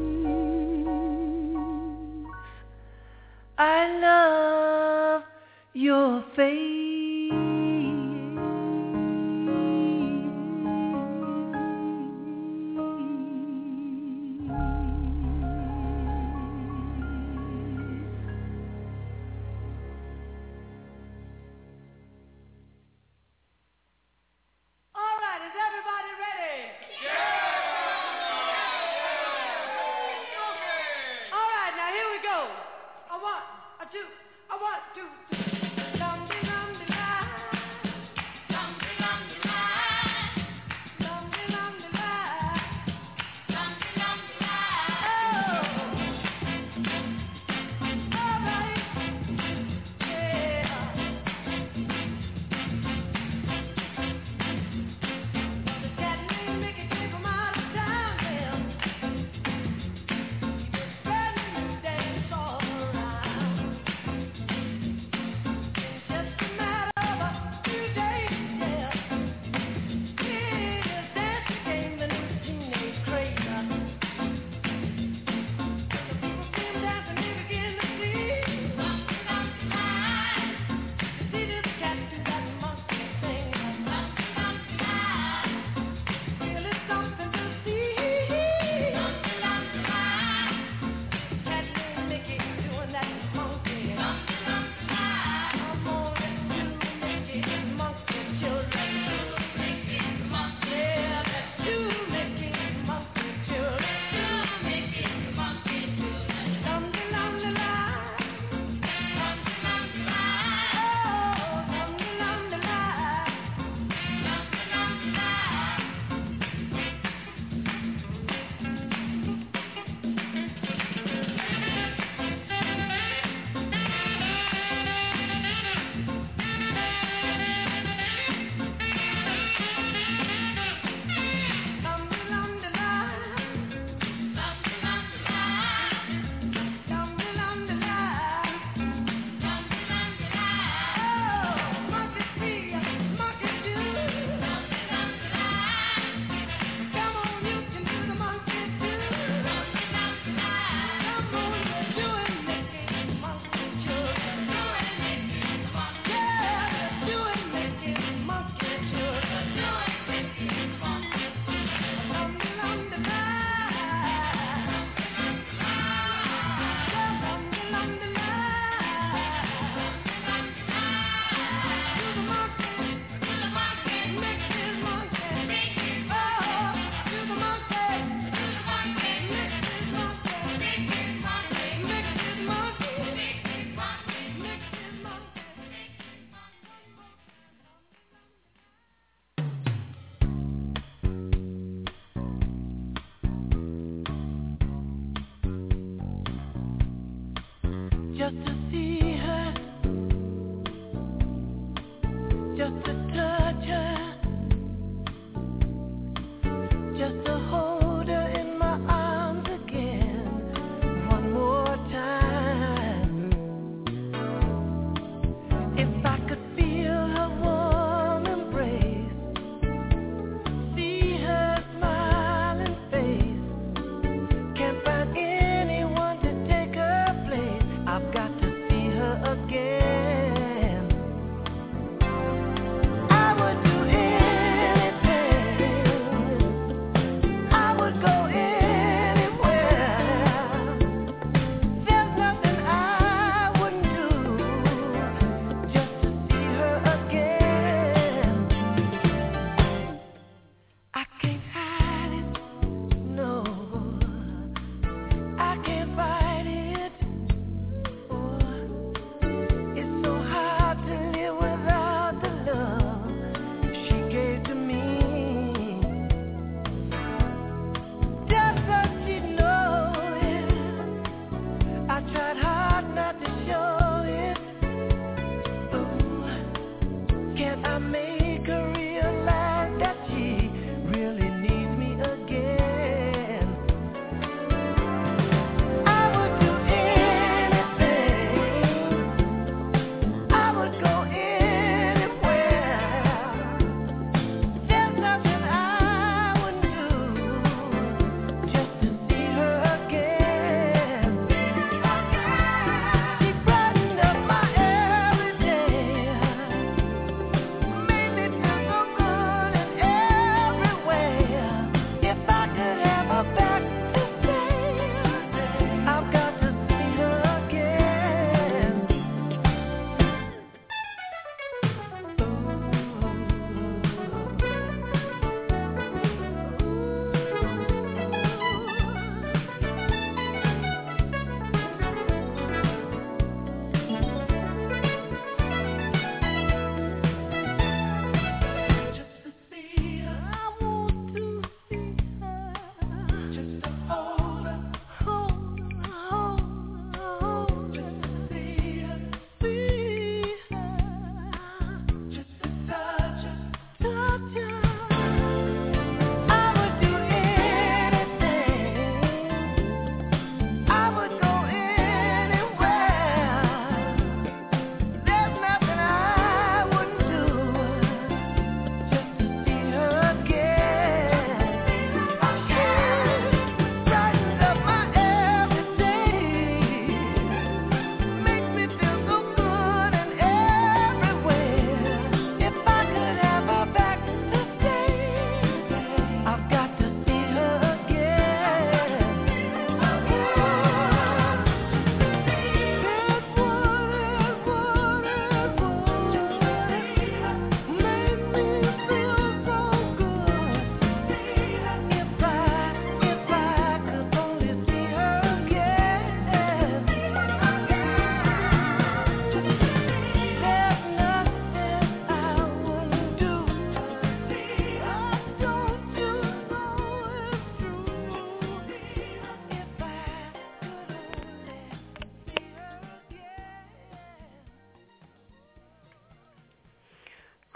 I love your face. All right, is everybody ready? All right, now here we go. A one, a two, a one, two, three. Dum-de-dum-de-lie. Dum-de-dum-de-lie. Dum-de-dum-de-lie. Dum-de-dum-de-lie. Oh. All right. Yeah. The cat named Mickey came from out of town, yeah. He was spreading his dance all around.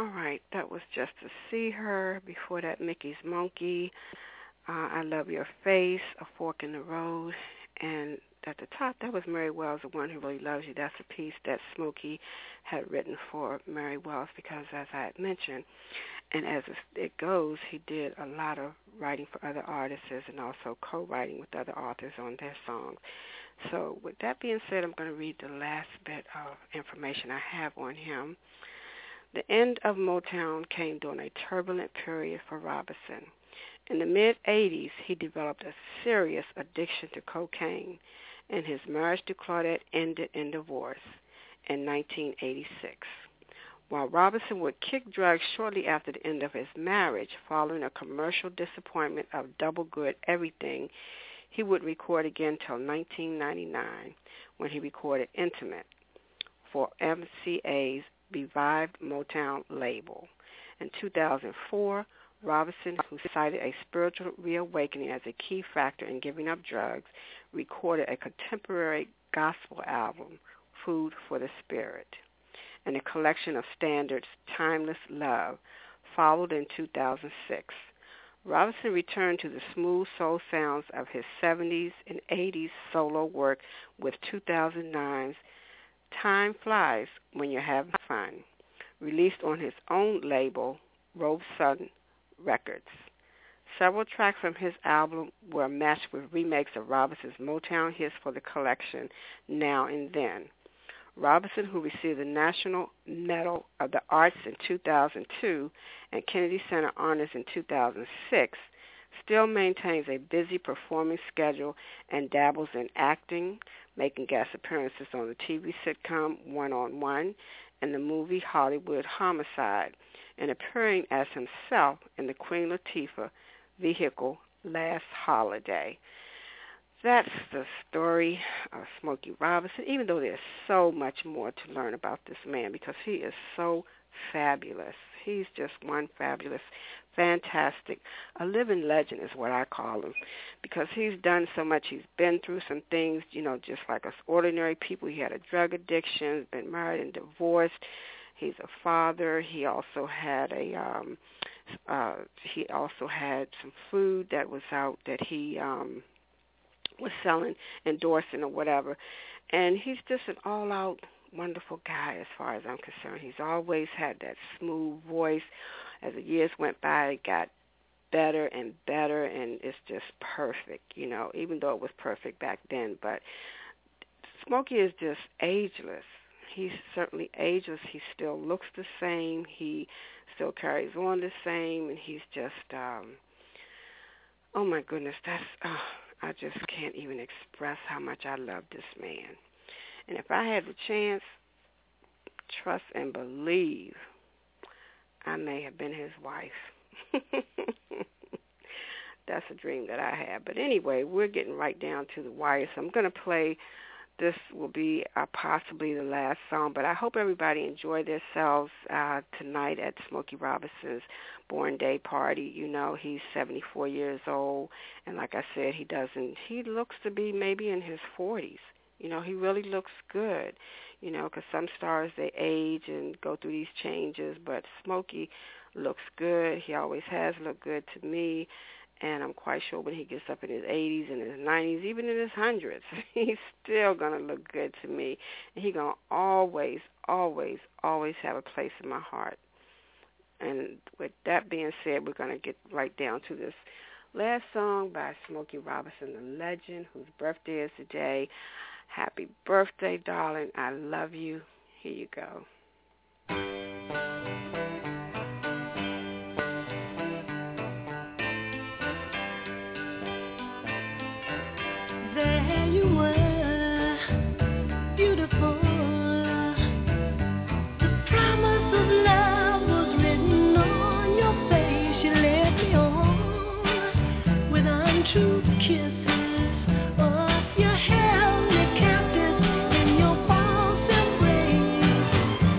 All right, that was Just to See Her. Before that, Mickey's Monkey, I Love Your Face, A Fork in the Road. And at the top, that was Mary Wells, The One Who Really Loves You. That's a piece that Smokey had written for Mary Wells because, as I had mentioned, and as it goes, he did a lot of writing for other artists and also co-writing with other authors on their songs. So with that being said, I'm going to read the last bit of information I have on him. The end of Motown came during a turbulent period for Robinson. In the mid-'80s, he developed a serious addiction to cocaine, and his marriage to Claudette ended in divorce in 1986. While Robinson would kick drugs shortly after the end of his marriage, following a commercial disappointment of Double Good Everything, he would record again till 1999, when he recorded Intimate for MCA's revived Motown label. In 2004, Robinson, who cited a spiritual reawakening as a key factor in giving up drugs, recorded a contemporary gospel album, Food for the Spirit, and a collection of standards, Timeless Love, followed in 2006. Robinson returned to the smooth soul sounds of his 70s and 80s solo work with 2009's Time Flies When You're Having Fun, released on his own label, Robeson Records. Several tracks from his album were matched with remakes of Robinson's Motown hits for the collection Now and Then. Robinson, who received the National Medal of the Arts in 2002 and Kennedy Center Honors in 2006, still maintains a busy performing schedule and dabbles in acting, making guest appearances on the TV sitcom One on One and the movie Hollywood Homicide, and appearing as himself in the Queen Latifah vehicle Last Holiday. That's the story of Smokey Robinson, even though there's so much more to learn about this man because he is so fabulous. He's just one fabulous, fantastic, a living legend is what I call him, because he's done so much. He's been through some things, just like us ordinary people. He had a drug addiction, been married and divorced. He's a father. He also had some food that was out that he was selling, endorsing or whatever. And he's just an all-out wonderful guy as far as I'm concerned. He's always had that smooth voice. As the years went by, it got better and better, and it's just perfect, even though it was perfect back then. But Smokey is just ageless. He's certainly ageless. He still looks the same. He still carries on the same, and he's just, oh my goodness, I just can't even express how much I love this man. And if I had the chance, trust and believe, I may have been his wife. That's a dream that I have. But anyway, we're getting right down to the wire, so I'm going to play. This will be possibly the last song, but I hope everybody enjoyed themselves tonight at Smokey Robinson's Born Day party. He's 74 years old, and like I said, he looks to be maybe in his 40s. He really looks good, because some stars, they age and go through these changes, but Smokey looks good. He always has looked good to me. And I'm quite sure when he gets up in his 80s and his 90s, even in his 100s, he's still going to look good to me. And he's going to always, always, always have a place in my heart. And with that being said, we're going to get right down to this last song by Smokey Robinson, the legend, whose birthday is today. Happy birthday, darling. I love you. Here you go. There you were, beautiful. The promise of love was written on your face. You led me on with untrue kisses. Oh, you held me captive in your false embrace.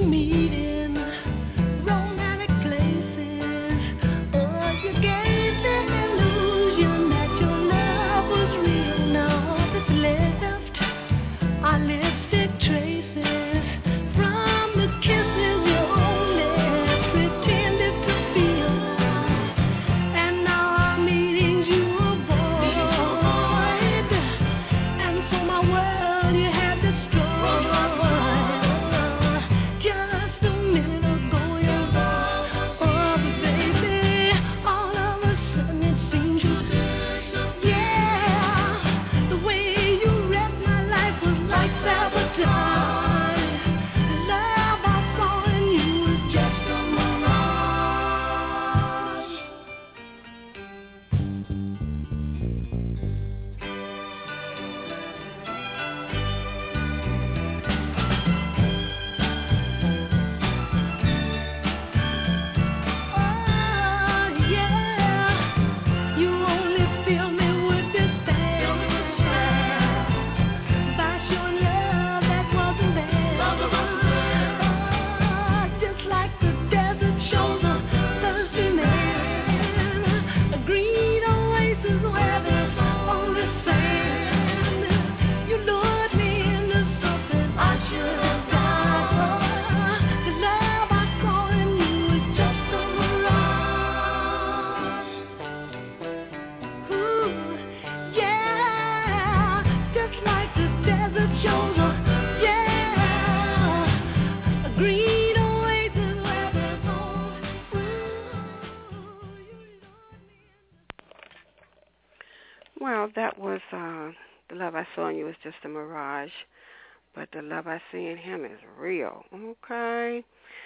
Well, that was The Love I Saw in You was just a mirage, but the love I see in him is real. Okay.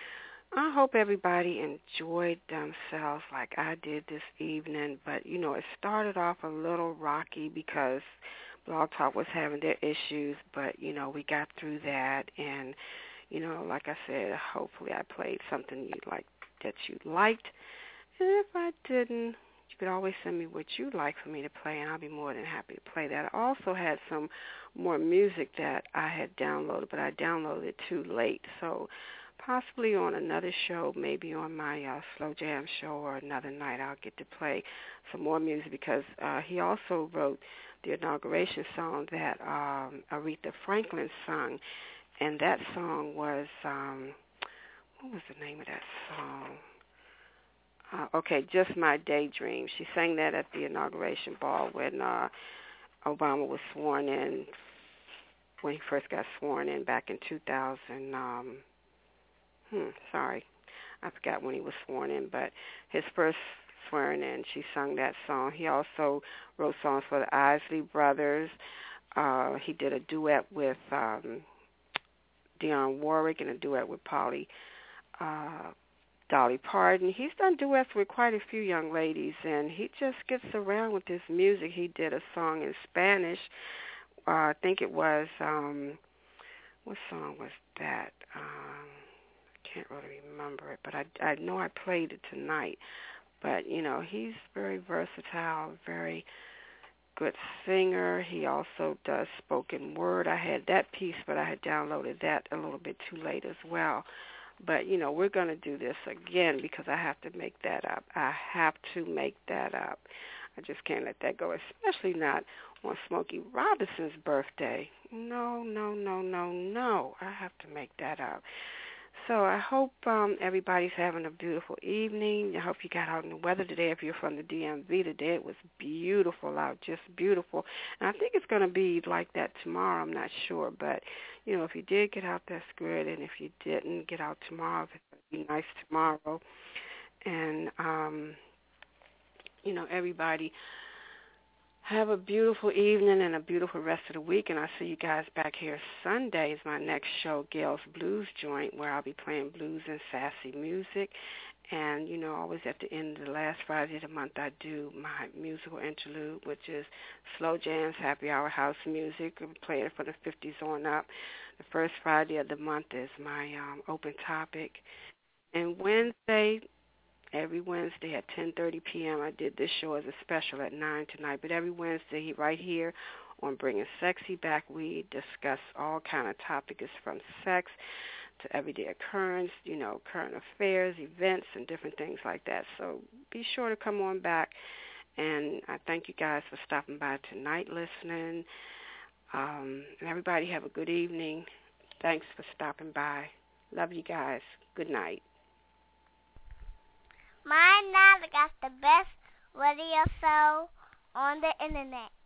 I hope everybody enjoyed themselves like I did this evening, but, you know, it started off a little rocky because Blog Talk was having their issues, but, you know, we got through that, and, you know, like I said, hopefully I played something that you liked, and if I didn't, you could always send me what you'd like for me to play, and I'll be more than happy to play that. I also had some more music that I had downloaded, but I downloaded it too late, so possibly on another show, maybe on my Slow Jam show or another night, I'll get to play some more music because he also wrote the inauguration song that Aretha Franklin sung, and that song was, what was the name of that song? Okay, Just My Daydream. She sang that at the inauguration ball when Obama was sworn in, when he first got sworn in back in 2000. Sorry, I forgot when he was sworn in, but his first swearing in, she sung that song. He also wrote songs for the Isley Brothers. He did a duet with Dionne Warwick and a duet with Dolly Parton. He's done duets with quite a few young ladies, and he just gets around with his music. He did a song in Spanish. I think it was, what song was that? Can't really remember it, but I know I played it tonight. But, you know, he's very versatile, very good singer. He also does spoken word. I had that piece, but I had downloaded that a little bit too late as well. But, you know, we're going to do this again because I have to make that up. I have to make that up. I just can't let that go, especially not on Smokey Robinson's birthday. No. I have to make that up. So I hope everybody's having a beautiful evening. I hope you got out in the weather today. If you're from the DMV today, it was beautiful out, just beautiful. And I think it's going to be like that tomorrow. I'm not sure. But, you know, if you did get out, that's good. And if you didn't get out tomorrow, it's going to be nice tomorrow. And, you know, everybody have a beautiful evening and a beautiful rest of the week, and I'll see you guys back here Sunday is my next show, Gail's Blues Joint, where I'll be playing blues and sassy music. And, you know, always at the end of the last Friday of the month, I do my musical interlude, which is Slow Jams, Happy Hour House Music. I'm playing it from the 50s on up. The first Friday of the month is my open topic. And every Wednesday at 10:30 p.m. I did this show as a special at 9 tonight. But every Wednesday right here On Bringing Sexy Back, we discuss all kind of topics from sex to everyday occurrence, current affairs, events, and different things like that. So be sure to come on back. And I thank you guys for stopping by tonight, listening. And everybody have a good evening. Thanks for stopping by. Love you guys. Good night. My Nana got the best radio show on the internet.